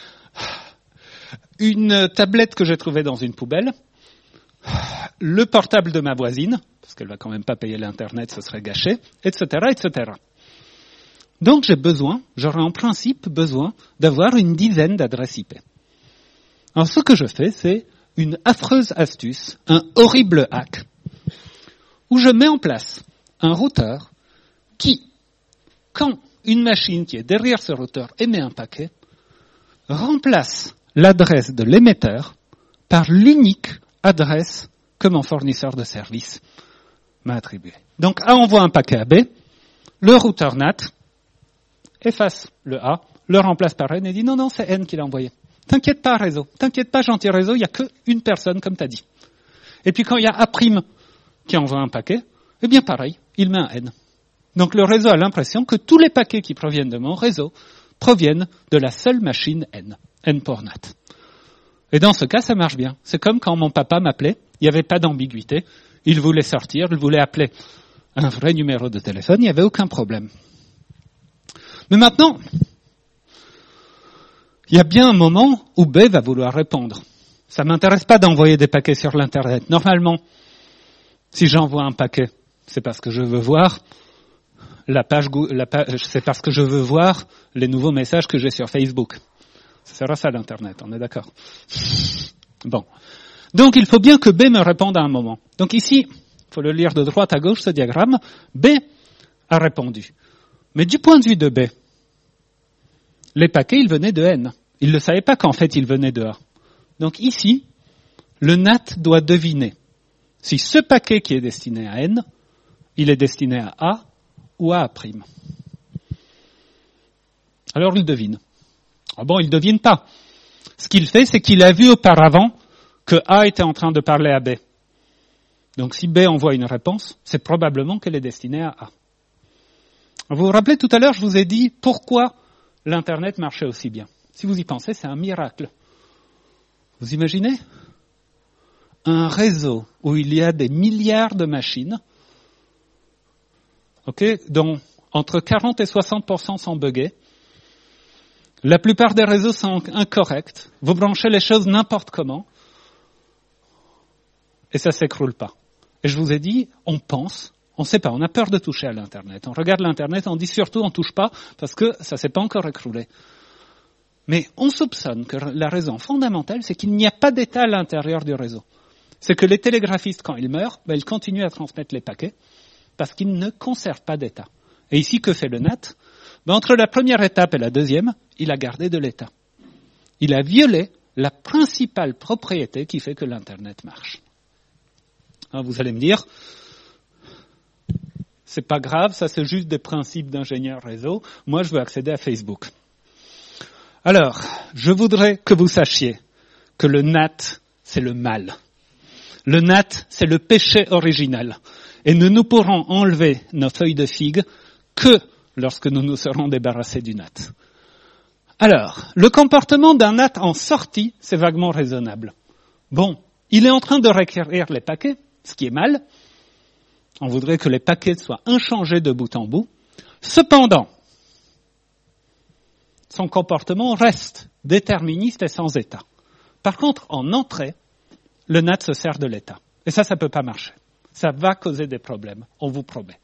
une tablette que j'ai trouvée dans une poubelle, le portable de ma voisine, parce qu'elle va quand même pas payer l'Internet, ce serait gâché, et cetera, et cetera. Donc j'ai besoin, j'aurais en principe besoin d'avoir une dizaine d'adresses I P. Alors ce que je fais, c'est une affreuse astuce, un horrible hack, où je mets en place un routeur qui, quand une machine qui est derrière ce routeur émet un paquet, remplace l'adresse de l'émetteur par l'unique adresse que mon fournisseur de service m'a attribuée. Donc A envoie un paquet à B, le routeur N A T efface le A, le remplace par N et dit non, non, c'est N qui l'a envoyé. T'inquiète pas, réseau. T'inquiète pas, gentil réseau, il n'y a qu'une personne, comme t'as dit. Et puis quand il y a A' qui envoie un paquet, eh bien pareil, il met un N. Donc le réseau a l'impression que tous les paquets qui proviennent de mon réseau proviennent de la seule machine N, N pour N A T. Et dans ce cas, ça marche bien. C'est comme quand mon papa m'appelait, il n'y avait pas d'ambiguïté, il voulait sortir, il voulait appeler un vrai numéro de téléphone, il n'y avait aucun problème. Mais maintenant, il y a bien un moment où B va vouloir répondre. Ça ne m'intéresse pas d'envoyer des paquets sur l'Internet. Normalement, si j'envoie un paquet, c'est parce que je veux voir la page, la page, c'est parce que je veux voir les nouveaux messages que j'ai sur Facebook. Ce sera ça l'Internet, on est d'accord. Bon. Donc il faut bien que B me réponde à un moment. Donc ici, il faut le lire de droite à gauche, ce diagramme. B a répondu. Mais du point de vue de B, les paquets, ils venaient de N. Il ne savait pas qu'en fait, ils venaient de A. Donc ici, le N A T doit deviner si ce paquet qui est destiné à N, il est destiné à A ou à A'. Alors il devine. Ah bon, il ne devine pas. Ce qu'il fait, c'est qu'il a vu auparavant que A était en train de parler à B. Donc si B envoie une réponse, c'est probablement qu'elle est destinée à A. Vous vous rappelez, tout à l'heure, je vous ai dit pourquoi l'Internet marchait aussi bien. Si vous y pensez, c'est un miracle. Vous imaginez ? Un réseau où il y a des milliards de machines, okay, dont entre quarante et soixante pour cent sont buggés. La plupart des réseaux sont incorrects. Vous branchez les choses n'importe comment. Et ça ne s'écroule pas. Et je vous ai dit, on pense, on ne sait pas, on a peur de toucher à l'Internet. On regarde l'Internet, on dit surtout on ne touche pas parce que ça ne s'est pas encore écroulé. Mais on soupçonne que la raison fondamentale, c'est qu'il n'y a pas d'état à l'intérieur du réseau. C'est que les télégraphistes, quand ils meurent, ben, ils continuent à transmettre les paquets parce qu'ils ne conservent pas d'état. Et ici, que fait le N A T ? Ben, entre la première étape et la deuxième, il a gardé de l'état. Il a violé la principale propriété qui fait que l'Internet marche. Alors vous allez me dire, c'est pas grave, ça c'est juste des principes d'ingénieur réseau. Moi, je veux accéder à Facebook. Alors, je voudrais que vous sachiez que le N A T, c'est le mal. Le N A T, c'est le péché original. Et nous ne pourrons enlever nos feuilles de figue que lorsque nous nous serons débarrassés du N A T. Alors, le comportement d'un N A T en sortie, c'est vaguement raisonnable. Bon, il est en train de requérir les paquets, ce qui est mal. On voudrait que les paquets soient inchangés de bout en bout. Cependant, son comportement reste déterministe et sans état. Par contre, en entrée, le N A T se sert de l'état. Et ça, ça ne peut pas marcher. Ça va causer des problèmes, on vous promet.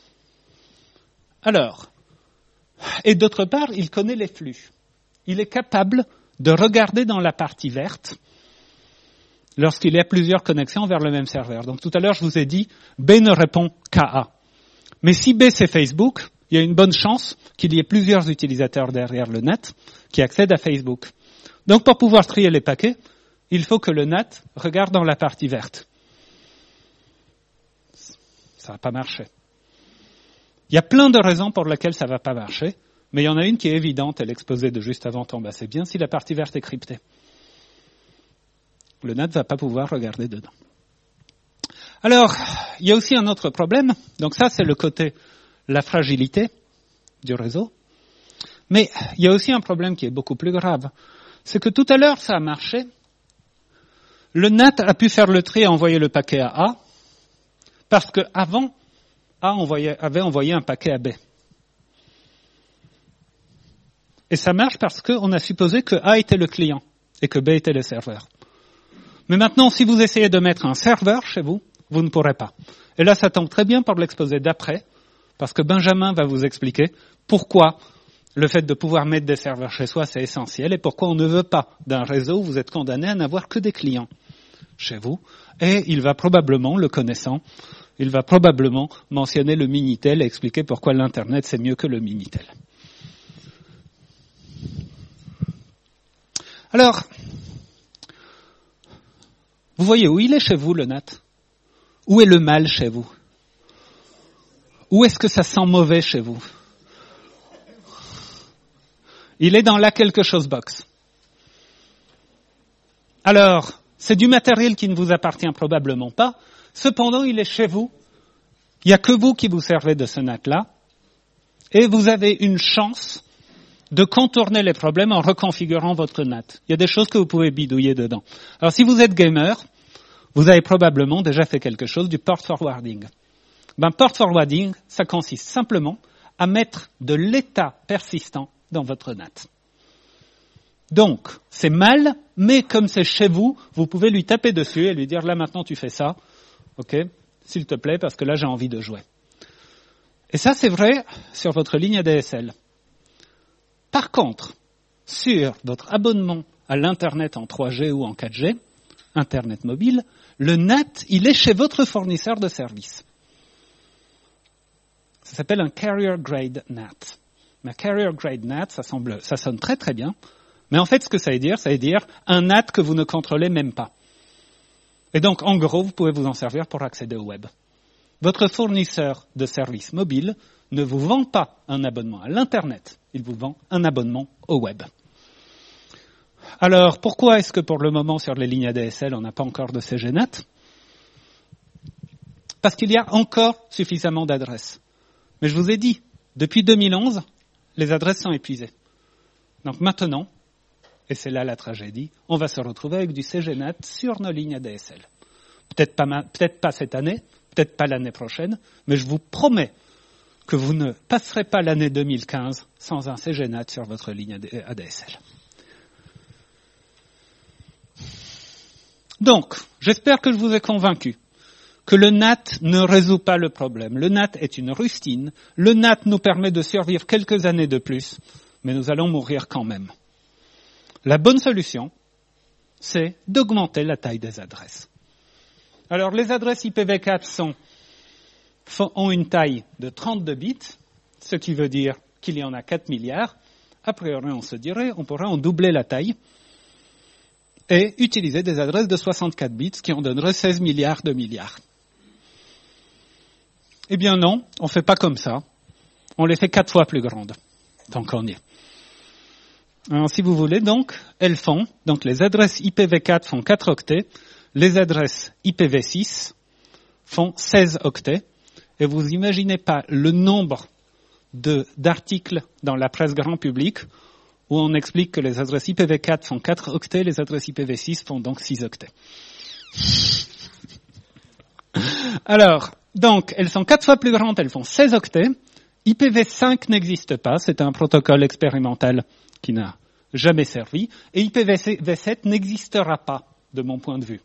Alors, et d'autre part, il connaît les flux. Il est capable de regarder dans la partie verte lorsqu'il y a plusieurs connexions vers le même serveur. Donc tout à l'heure, je vous ai dit, B ne répond qu'à A. Mais si B c'est Facebook, il y a une bonne chance qu'il y ait plusieurs utilisateurs derrière le N A T qui accèdent à Facebook. Donc pour pouvoir trier les paquets, il faut que le N A T regarde dans la partie verte. Ça va pas marcher. Il y a plein de raisons pour lesquelles ça va pas marcher, mais il y en a une qui est évidente, et l'exposé de juste avant tombe assez bien, si la partie verte est cryptée. Le N A T ne va pas pouvoir regarder dedans. Alors, il y a aussi un autre problème. Donc ça, c'est le côté, la fragilité du réseau. Mais il y a aussi un problème qui est beaucoup plus grave. C'est que tout à l'heure, ça a marché. Le N A T a pu faire le tri et envoyer le paquet à A, parce qu'avant, A envoyait, avait envoyé un paquet à B. Et ça marche parce qu'on a supposé que A était le client et que B était le serveur. Mais maintenant, si vous essayez de mettre un serveur chez vous, vous ne pourrez pas. Et là, ça tombe très bien pour l'exposé d'après, parce que Benjamin va vous expliquer pourquoi le fait de pouvoir mettre des serveurs chez soi, c'est essentiel, et pourquoi on ne veut pas d'un réseau où vous êtes condamné à n'avoir que des clients chez vous. Et il va probablement, le connaissant, il va probablement mentionner le Minitel et expliquer pourquoi l'Internet c'est mieux que le Minitel. Alors, vous voyez où il est chez vous, le N A T ? Où est le mal chez vous ? Où est-ce que ça sent mauvais chez vous ? Il est dans la quelque chose box. Alors, c'est du matériel qui ne vous appartient probablement pas. Cependant, il est chez vous. Il n'y a que vous qui vous servez de ce N A T-là. Et vous avez une chance de contourner les problèmes en reconfigurant votre N A T. Il y a des choses que vous pouvez bidouiller dedans. Alors, si vous êtes gamer, vous avez probablement déjà fait quelque chose du port forwarding. Ben, port forwarding, ça consiste simplement à mettre de l'état persistant dans votre N A T. Donc, c'est mal, mais comme c'est chez vous, vous pouvez lui taper dessus et lui dire, là maintenant tu fais ça, ok, s'il te plaît, parce que là j'ai envie de jouer. Et ça c'est vrai sur votre ligne A D S L. Par contre, sur votre abonnement à l'Internet en trois G ou en quatre G, Internet mobile, le N A T, il est chez votre fournisseur de services. Ça s'appelle un Carrier Grade N A T. Mais Carrier Grade N A T, ça, semble, ça sonne très très bien. Mais en fait, ce que ça veut dire, ça veut dire un N A T que vous ne contrôlez même pas. Et donc, en gros, vous pouvez vous en servir pour accéder au web. Votre fournisseur de services mobiles ne vous vend pas un abonnement à l'Internet, il vous vend un abonnement au web. Alors, pourquoi est-ce que pour le moment, sur les lignes A D S L, on n'a pas encore de C G N A T ? Parce qu'il y a encore suffisamment d'adresses. Mais je vous ai dit, depuis deux mille onze, les adresses sont épuisées. Donc maintenant, et c'est là la tragédie, on va se retrouver avec du C G N A T sur nos lignes A D S L. Peut-être pas, ma, peut-être pas cette année, peut-être pas l'année prochaine, mais je vous promets que vous ne passerez pas l'année deux mille quinze sans un C G N A T sur votre ligne A D S L. Donc, j'espère que je vous ai convaincu que le N A T ne résout pas le problème. Le N A T est une rustine. Le N A T nous permet de survivre quelques années de plus, mais nous allons mourir quand même. La bonne solution, c'est d'augmenter la taille des adresses. Alors, les adresses I P v quatre sont, ont une taille de trente-deux bits, ce qui veut dire qu'il y en a quatre milliards. A priori, on se dirait, on pourrait en doubler la taille et utiliser des adresses de soixante-quatre bits, ce qui en donnerait seize milliards de milliards. Eh bien non, on ne fait pas comme ça. On les fait quatre fois plus grandes, tant qu'on y est. Alors, si vous voulez, donc, elles font, donc les adresses I P v quatre font quatre octets, les adresses I P v six font seize octets, et vous imaginez pas le nombre de, d'articles dans la presse grand public où on explique que les adresses I P v quatre font quatre octets, les adresses I P v six font donc six octets. Alors, donc, elles sont quatre fois plus grandes, elles font seize octets. I P v cinq n'existe pas, c'est un protocole expérimental qui n'a jamais servi, et I P v sept n'existera pas, de mon point de vue.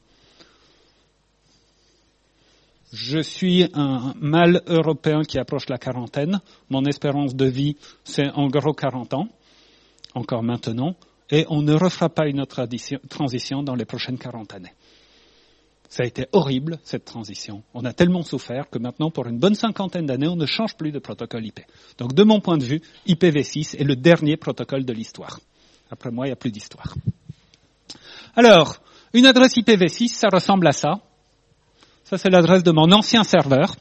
Je suis un mâle européen qui approche la quarantaine. Mon espérance de vie, c'est en gros quarante ans, encore maintenant, et on ne refera pas une autre transition dans les prochaines quarante années. Ça a été horrible, cette transition. On a tellement souffert que maintenant, pour une bonne cinquantaine d'années, on ne change plus de protocole I P. Donc, de mon point de vue, I P v six est le dernier protocole de l'histoire. Après moi, il n'y a plus d'histoire. Alors, une adresse I P v six, ça ressemble à ça. Ça, c'est l'adresse de mon ancien serveur.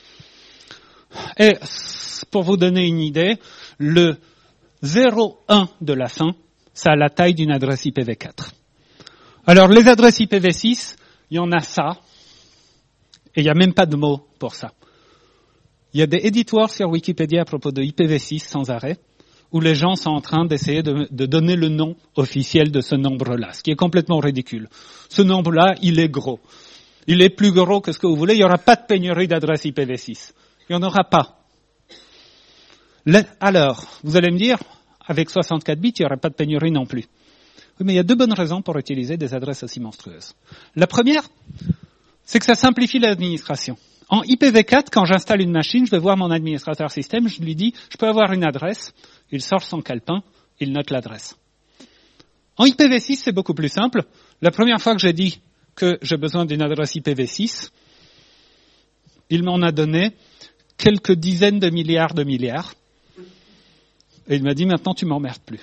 Et pour vous donner une idée, le zéro un de la fin, ça a la taille d'une adresse I P v quatre. Alors, les adresses I P v six, il y en a ça, et il n'y a même pas de mots pour ça. Il y a des éditoires sur Wikipédia à propos de I P v six sans arrêt, où les gens sont en train d'essayer de, de donner le nom officiel de ce nombre-là, ce qui est complètement ridicule. Ce nombre-là, il est gros. Il est plus gros que ce que vous voulez, il n'y aura pas de pénurie d'adresses I P v six. Il n'y en aura pas. Le, alors, vous allez me dire, avec soixante-quatre bits, il n'y aura pas de pénurie non plus. Oui, mais il y a deux bonnes raisons pour utiliser des adresses aussi monstrueuses. La première, c'est que ça simplifie l'administration. En I P v quatre, quand j'installe une machine, je vais voir mon administrateur système, je lui dis, je peux avoir une adresse, il sort son calepin, il note l'adresse. En I P v six, c'est beaucoup plus simple. La première fois que j'ai dit que j'ai besoin d'une adresse I P v six, il m'en a donné quelques dizaines de milliards de milliards. Et il m'a dit, maintenant tu m'emmerdes plus.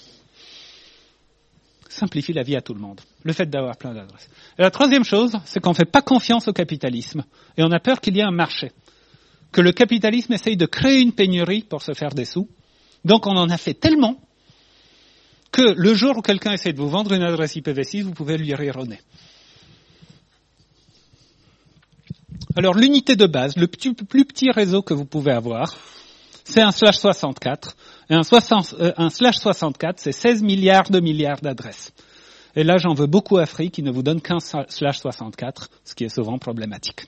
Simplifie la vie à tout le monde, le fait d'avoir plein d'adresses. Et la troisième chose, c'est qu'on ne fait pas confiance au capitalisme. Et on a peur qu'il y ait un marché. Que le capitalisme essaye de créer une pénurie pour se faire des sous. Donc on en a fait tellement que le jour où quelqu'un essaie de vous vendre une adresse I P v six, vous pouvez lui rire au nez. Alors l'unité de base, le petit, plus petit réseau que vous pouvez avoir, c'est un slash soixante-quatre. Et un, soixante, euh, un slash soixante-quatre, c'est seize milliards de milliards d'adresses. Et là, j'en veux beaucoup à Free qui ne vous donne qu'un slash soixante-quatre, ce qui est souvent problématique.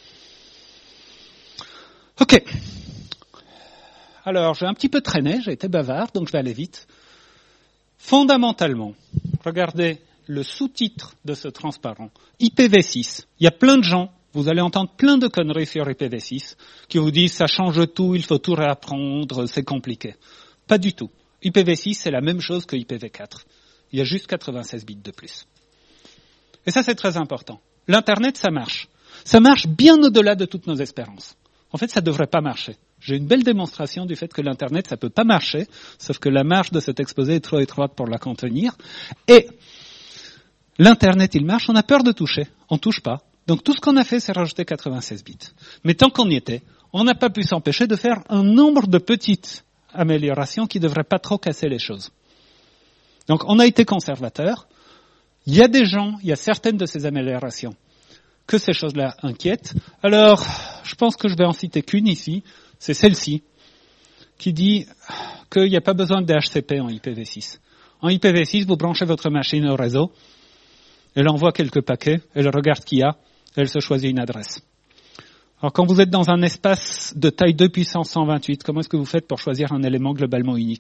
Ok. Alors, j'ai un petit peu traîné, j'ai été bavard, donc je vais aller vite. Fondamentalement, regardez le sous-titre de ce transparent. I P v six. Il y a plein de gens, vous allez entendre plein de conneries sur I P v six, qui vous disent ça change tout, il faut tout réapprendre, c'est compliqué. Pas du tout. I P v six, c'est la même chose que I P v quatre. Il y a juste quatre-vingt-seize bits de plus. Et ça, c'est très important. L'Internet, ça marche. Ça marche bien au-delà de toutes nos espérances. En fait, ça ne devrait pas marcher. J'ai une belle démonstration du fait que l'Internet, ça ne peut pas marcher, sauf que la marge de cet exposé est trop étroite pour la contenir. Et l'Internet, il marche, on a peur de toucher. On ne touche pas. Donc tout ce qu'on a fait, c'est rajouter quatre-vingt-seize bits. Mais tant qu'on y était, on n'a pas pu s'empêcher de faire un nombre de petites améliorations qui ne devraient pas trop casser les choses. Donc on a été conservateur. Il y a des gens, il y a certaines de ces améliorations que ces choses-là inquiètent. Alors, je pense que je vais en citer qu'une ici, c'est celle-ci, qui dit qu'il n'y a pas besoin de D H C P en I P v six. En I P v six, vous branchez votre machine au réseau, elle envoie quelques paquets, elle regarde qui y a, elle se choisit une adresse. Alors quand vous êtes dans un espace de taille deux puissance cent vingt-huit, comment est-ce que vous faites pour choisir un élément globalement unique ?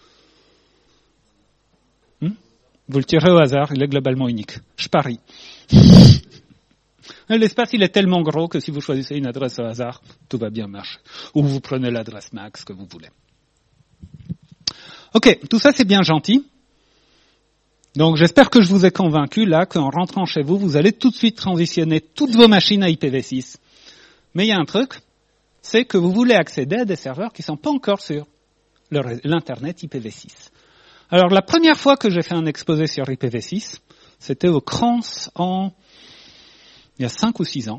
hmm Vous le tirez au hasard, il est globalement unique. Je parie. L'espace, il est tellement gros que si vous choisissez une adresse au hasard, tout va bien marcher. Ou vous prenez l'adresse max que vous voulez. Ok, tout ça c'est bien gentil. Donc j'espère que je vous ai convaincu là qu'en rentrant chez vous, vous allez tout de suite transitionner toutes vos machines à I P v six. Mais il y a un truc, c'est que vous voulez accéder à des serveurs qui ne sont pas encore sur l'Internet I P v six. Alors la première fois que j'ai fait un exposé sur I P v six, c'était au Crans en... il y a cinq ou six ans.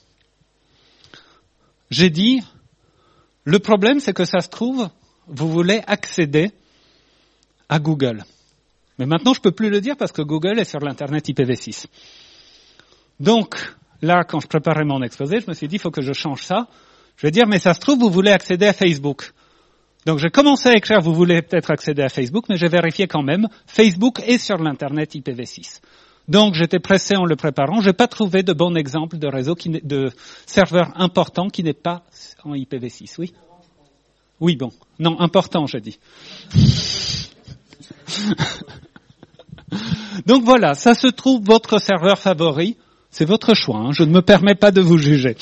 J'ai dit, le problème c'est que ça se trouve, vous voulez accéder à Google. Mais maintenant je ne peux plus le dire parce que Google est sur l'Internet I P v six. Donc, là, quand je préparais mon exposé, je me suis dit, il faut que je change ça. Je vais dire, mais ça se trouve, vous voulez accéder à Facebook. Donc j'ai commencé à écrire, vous voulez peut-être accéder à Facebook, mais j'ai vérifié quand même, Facebook est sur l'Internet I P v six. Donc j'étais pressé en le préparant, je n'ai pas trouvé de bon exemple de réseau, qui n'est, de serveur important qui n'est pas en I P v six, oui ? Oui, bon. Non, important, j'ai dit. Donc voilà, ça se trouve votre serveur favori. C'est votre choix, hein, je ne me permets pas de vous juger.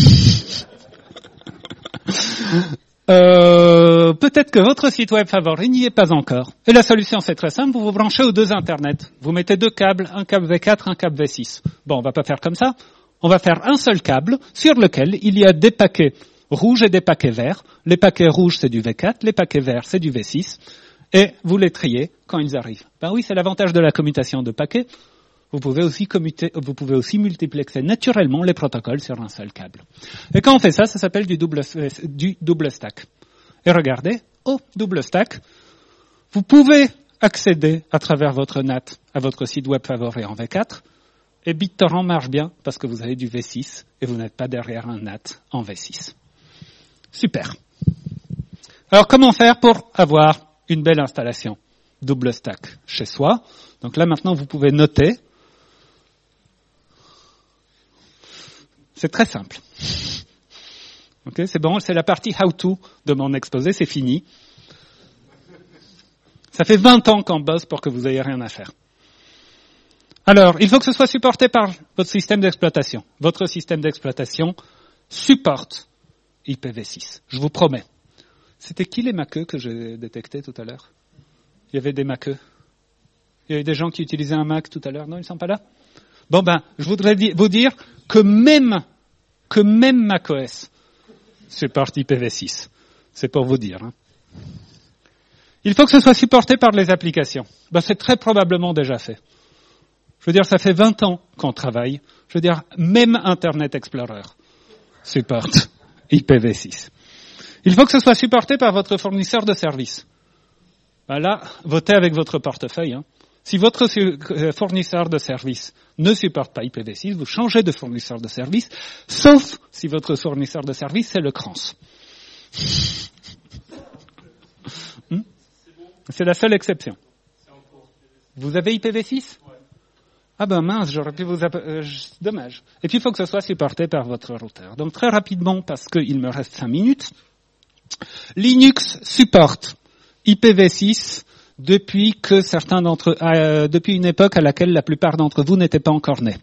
Euh, peut-être que votre site web favori n'y est pas encore. Et la solution, c'est très simple, vous vous branchez aux deux internets. Vous mettez deux câbles, un câble v quatre, un câble v six. Bon, on va pas faire comme ça. On va faire un seul câble sur lequel il y a des paquets rouges et des paquets verts. Les paquets rouges, c'est du v quatre, les paquets verts, c'est du v six. Et vous les triez quand ils arrivent. Ben oui, c'est l'avantage de la commutation de paquets. Vous pouvez aussi commuter, vous pouvez aussi multiplexer naturellement les protocoles sur un seul câble. Et quand on fait ça, ça s'appelle du double, du double stack. Et regardez, au double stack, vous pouvez accéder à travers votre N A T à votre site web favori en v quatre. Et BitTorrent marche bien parce que vous avez du v six et vous n'êtes pas derrière un N A T en v six. Super. Alors comment faire pour avoir une belle installation double stack chez soi? Donc là maintenant vous pouvez noter. C'est très simple. Okay, c'est bon, c'est la partie how-to de mon exposé, c'est fini. Ça fait vingt ans qu'on bosse pour que vous ayez rien à faire. Alors, il faut que ce soit supporté par votre système d'exploitation. Votre système d'exploitation supporte I P v six, je vous promets. C'était qui les maqueux que j'ai détectés tout à l'heure? Il y avait des maqueux. Il y avait des gens qui utilisaient un Mac tout à l'heure. Non, ils ne sont pas là? Bon ben, je voudrais di- vous dire que même, que même macOS supporte I P v six. C'est pour vous dire. Hein. Il faut que ce soit supporté par les applications. Ben, c'est très probablement déjà fait. Je veux dire, ça fait vingt ans qu'on travaille. Je veux dire, même Internet Explorer supporte I P v six. Il faut que ce soit supporté par votre fournisseur de services. Ben là, votez avec votre portefeuille. Hein. Si votre fournisseur de services ne supporte pas I P v six, vous changez de fournisseur de service, sauf si votre fournisseur de service, c'est le Crans. hmm c'est la seule exception. Vous avez I P v six? Ah ben mince, j'aurais pu vous... App- euh, dommage. Et puis il faut que ce soit supporté par votre routeur. Donc très rapidement, parce qu'il me reste cinq minutes, Linux supporte I P v six depuis que certains d'entre euh, depuis une époque à laquelle la plupart d'entre vous n'étaient pas encore nés.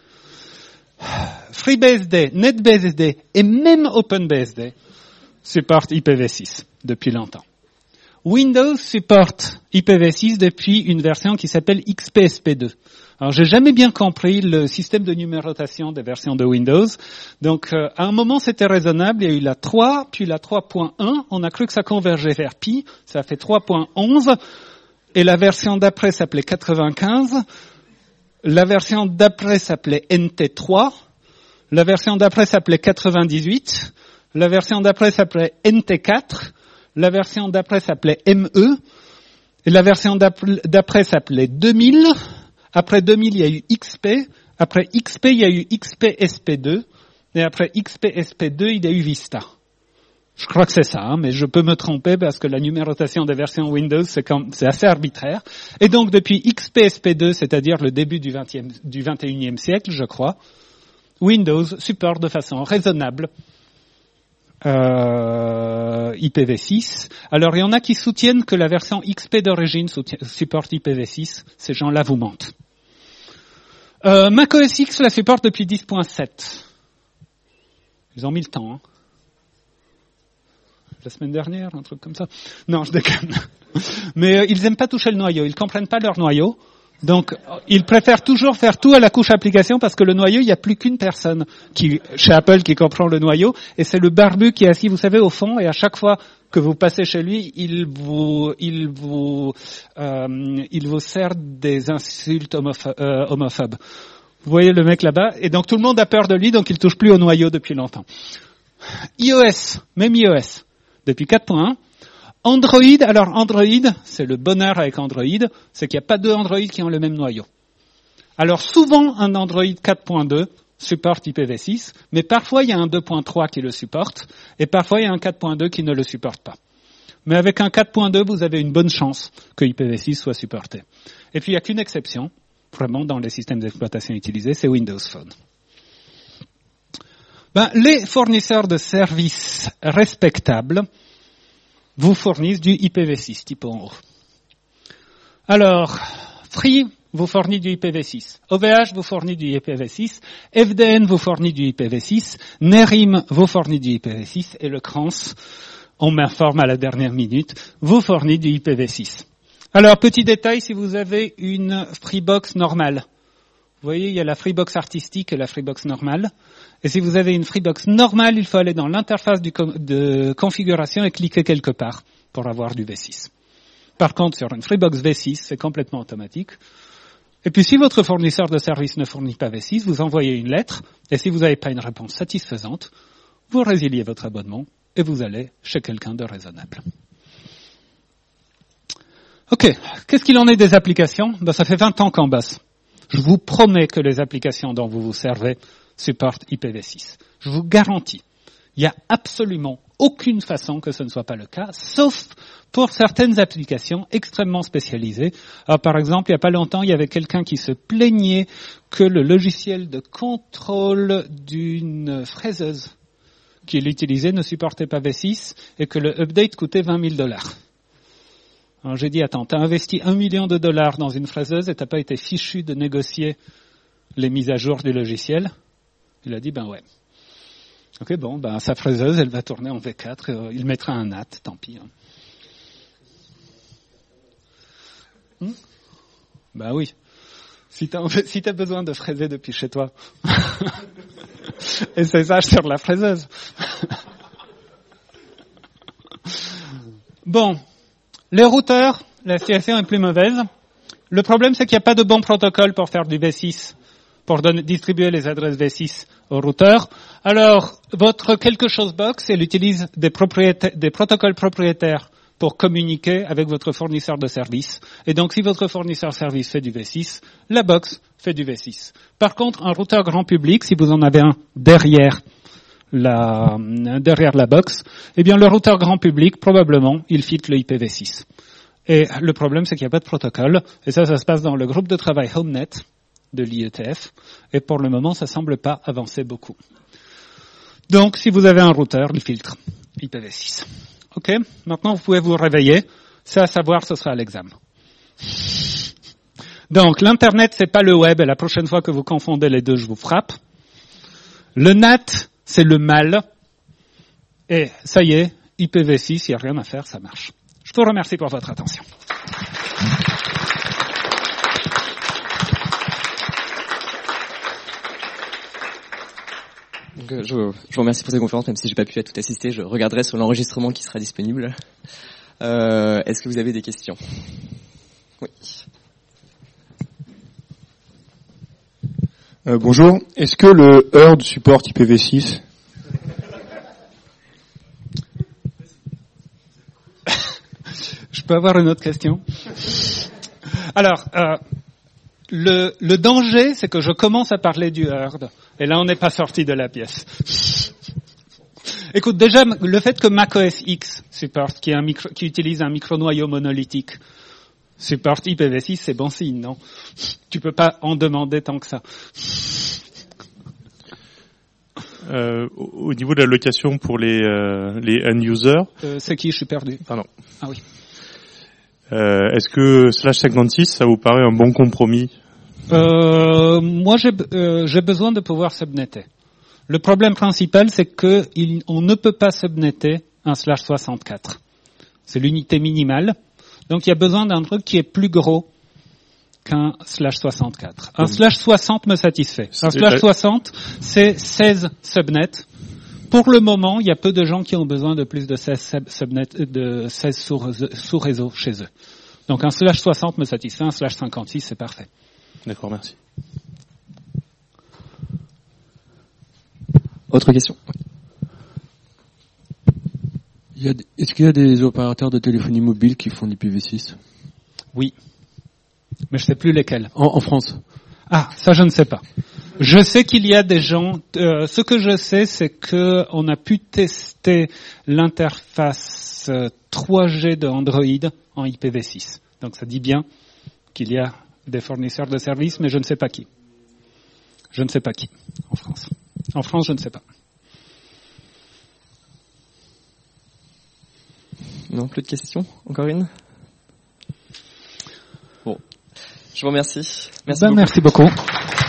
FreeBSD, NetBSD et même OpenBSD supportent I P v six depuis longtemps. Windows supporte I P v six depuis une version qui s'appelle X P S P deux. Alors, j'ai jamais bien compris le système de numérotation des versions de Windows. Donc, euh, à un moment, c'était raisonnable. Il y a eu la trois, puis la trois point un. On a cru que ça convergeait vers Pi. Ça a fait trois point onze. Et la version d'après s'appelait quatre-vingt-quinze. La version d'après s'appelait N T trois. La version d'après s'appelait quatre-vingt-dix-huit. La version d'après s'appelait N T quatre. La version d'après s'appelait M E. Et la version d'après s'appelait deux mille. Après deux mille, il y a eu X P. Après X P, il y a eu X P S P deux. Et après X P S P deux, il y a eu Vista. Je crois que c'est ça, hein, mais je peux me tromper parce que la numérotation des versions Windows, c'est, comme, c'est assez arbitraire. Et donc, depuis X P S P deux, c'est-à-dire le début du, vingtième, du vingt et unième siècle, je crois, Windows supporte de façon raisonnable euh, I P v six. Alors, il y en a qui soutiennent que la version X P d'origine supporte I P v six. Ces gens-là vous mentent. Euh, macOS X la supporte depuis dix point sept. Ils ont mis le temps, hein. La semaine dernière, un truc comme ça. Non, je déconne. Mais euh, ils aiment pas toucher le noyau, ils comprennent pas leur noyau. Donc, ils préfèrent toujours faire tout à la couche application parce que le noyau, il n'y a plus qu'une personne qui, chez Apple qui comprend le noyau. Et c'est le barbu qui est assis, vous savez, au fond. Et à chaque fois que vous passez chez lui, il vous, il vous, euh, il vous sert des insultes homopho- euh, homophobes. Vous voyez le mec là-bas. Et donc, tout le monde a peur de lui, donc il touche plus au noyau depuis longtemps. iOS, même iOS. Depuis quatre point un. Android, alors Android, c'est le bonheur avec Android, c'est qu'il n'y a pas deux Android qui ont le même noyau. Alors souvent, un Android quatre point deux supporte I P v six, mais parfois il y a un deux point trois qui le supporte, et parfois il y a un quatre point deux qui ne le supporte pas. Mais avec un quatre point deux, vous avez une bonne chance que I P v six soit supporté. Et puis il n'y a qu'une exception, vraiment dans les systèmes d'exploitation utilisés, c'est Windows Phone. Ben, les fournisseurs de services respectables vous fournissent du I P v six, type en haut. Alors, Free vous fournit du I P v six, O V H vous fournit du I P v six, F D N vous fournit du I P v six, Nerim vous fournit du I P v six, et le C R A N S, on m'informe à la dernière minute, vous fournit du I P v six. Alors, petit détail, si vous avez une Freebox normale, vous voyez, il y a la Freebox artistique et la Freebox normale. Et si vous avez une Freebox normale, il faut aller dans l'interface du com- de configuration et cliquer quelque part pour avoir du V six. Par contre, sur une Freebox V six, c'est complètement automatique. Et puis, si votre fournisseur de service ne fournit pas V six, vous envoyez une lettre. Et si vous n'avez pas une réponse satisfaisante, vous résiliez votre abonnement et vous allez chez quelqu'un de raisonnable. Ok, qu'est-ce qu'il en est des applications? Ben, ça fait vingt ans qu'on bosse. Je vous promets que les applications dont vous vous servez supportent I P v six. Je vous garantis. Il n'y a absolument aucune façon que ce ne soit pas le cas, sauf pour certaines applications extrêmement spécialisées. Alors, par exemple, il n'y a pas longtemps, il y avait quelqu'un qui se plaignait que le logiciel de contrôle d'une fraiseuse qu'il utilisait ne supportait pas V six et que le update coûtait vingt mille dollars. Alors j'ai dit, attends, t'as investi un million de dollars dans une fraiseuse et t'as pas été fichu de négocier les mises à jour du logiciel? Il a dit, ben ouais. Ok, bon, ben sa fraiseuse, elle va tourner en V quatre, euh, il mettra un N A T, tant pis. Hein. Hmm ben oui. Si t'as, si t'as besoin de fraiser depuis chez toi, et c'est ça sur la fraiseuse. Bon. Les routeurs, la situation est plus mauvaise. Le problème, c'est qu'il n'y a pas de bon protocole pour faire du V six, pour donner, distribuer les adresses V six aux routeurs. Alors, votre quelque chose box, elle utilise des, des protocoles propriétaires pour communiquer avec votre fournisseur de service. Et donc, si votre fournisseur de service fait du V six, la box fait du V six. Par contre, un routeur grand public, si vous en avez un derrière La, derrière la box, eh bien le routeur grand public, probablement, il filtre le I P v six. Et le problème, c'est qu'il n'y a pas de protocole. Et ça, ça se passe dans le groupe de travail HomeNet de l'I E T F. Et pour le moment, ça semble pas avancer beaucoup. Donc, si vous avez un routeur, il filtre I P v six. OK? Maintenant, vous pouvez vous réveiller. C'est à savoir, ce sera à l'examen. Donc, l'Internet, c'est pas le web. Et la prochaine fois que vous confondez les deux, je vous frappe. Le N A T, c'est le mal. Et ça y est, I P v six, il n'y a rien à faire, ça marche. Je Je vous remercie pour votre attention. Donc, euh, je, je vous remercie pour cette conférence, même si j'ai pas pu à tout assister, je regarderai sur l'enregistrement qui sera disponible. Euh, est-ce que vous avez des questions? Oui. Euh, bonjour. Est-ce que le E R D supporte I P v six? Je peux avoir une autre question? Alors, euh, le, le danger, c'est que je commence à parler du E R D, et là on n'est pas sorti de la pièce. Écoute, déjà, le fait que macOS X supporte, qui, est un micro, qui utilise un micro-noyau monolithique, supporte I P v six, c'est bon signe, non? Tu peux pas en demander tant que ça. Euh, au niveau de la location pour les, euh, les end-users... Euh, c'est qui? Je suis perdu. Pardon. Ah oui. Euh, est-ce que slash cinquante-six, ça vous paraît un bon compromis? euh, Moi, j'ai, euh, j'ai besoin de pouvoir subnetter. Le problème principal, c'est que il, on ne peut pas subnetter un slash soixante-quatre. C'est l'unité minimale. Donc, il y a besoin d'un truc qui est plus gros qu'un slash soixante-quatre. Un slash soixante me satisfait. Un slash soixante, c'est seize subnets. Pour le moment, il y a peu de gens qui ont besoin de plus de seize subnets, de seize sous-réseaux chez eux. Donc, un slash soixante me satisfait. Un slash cinquante-six, c'est parfait. D'accord, merci. Autre question? Il y a, est-ce qu'il y a des opérateurs de téléphonie mobile qui font du I P v six? Oui. Mais je ne sais plus lesquels. En, en France? Ah, ça je ne sais pas. Je sais qu'il y a des gens... Euh, ce que je sais, c'est que on a pu tester l'interface trois G de Android en I P v six. Donc ça dit bien qu'il y a des fournisseurs de services, mais je ne sais pas qui. Je ne sais pas qui en France. En France, je ne sais pas. Non, plus de questions? Encore une? Bon. Je vous remercie. Merci ben, beaucoup. Merci beaucoup.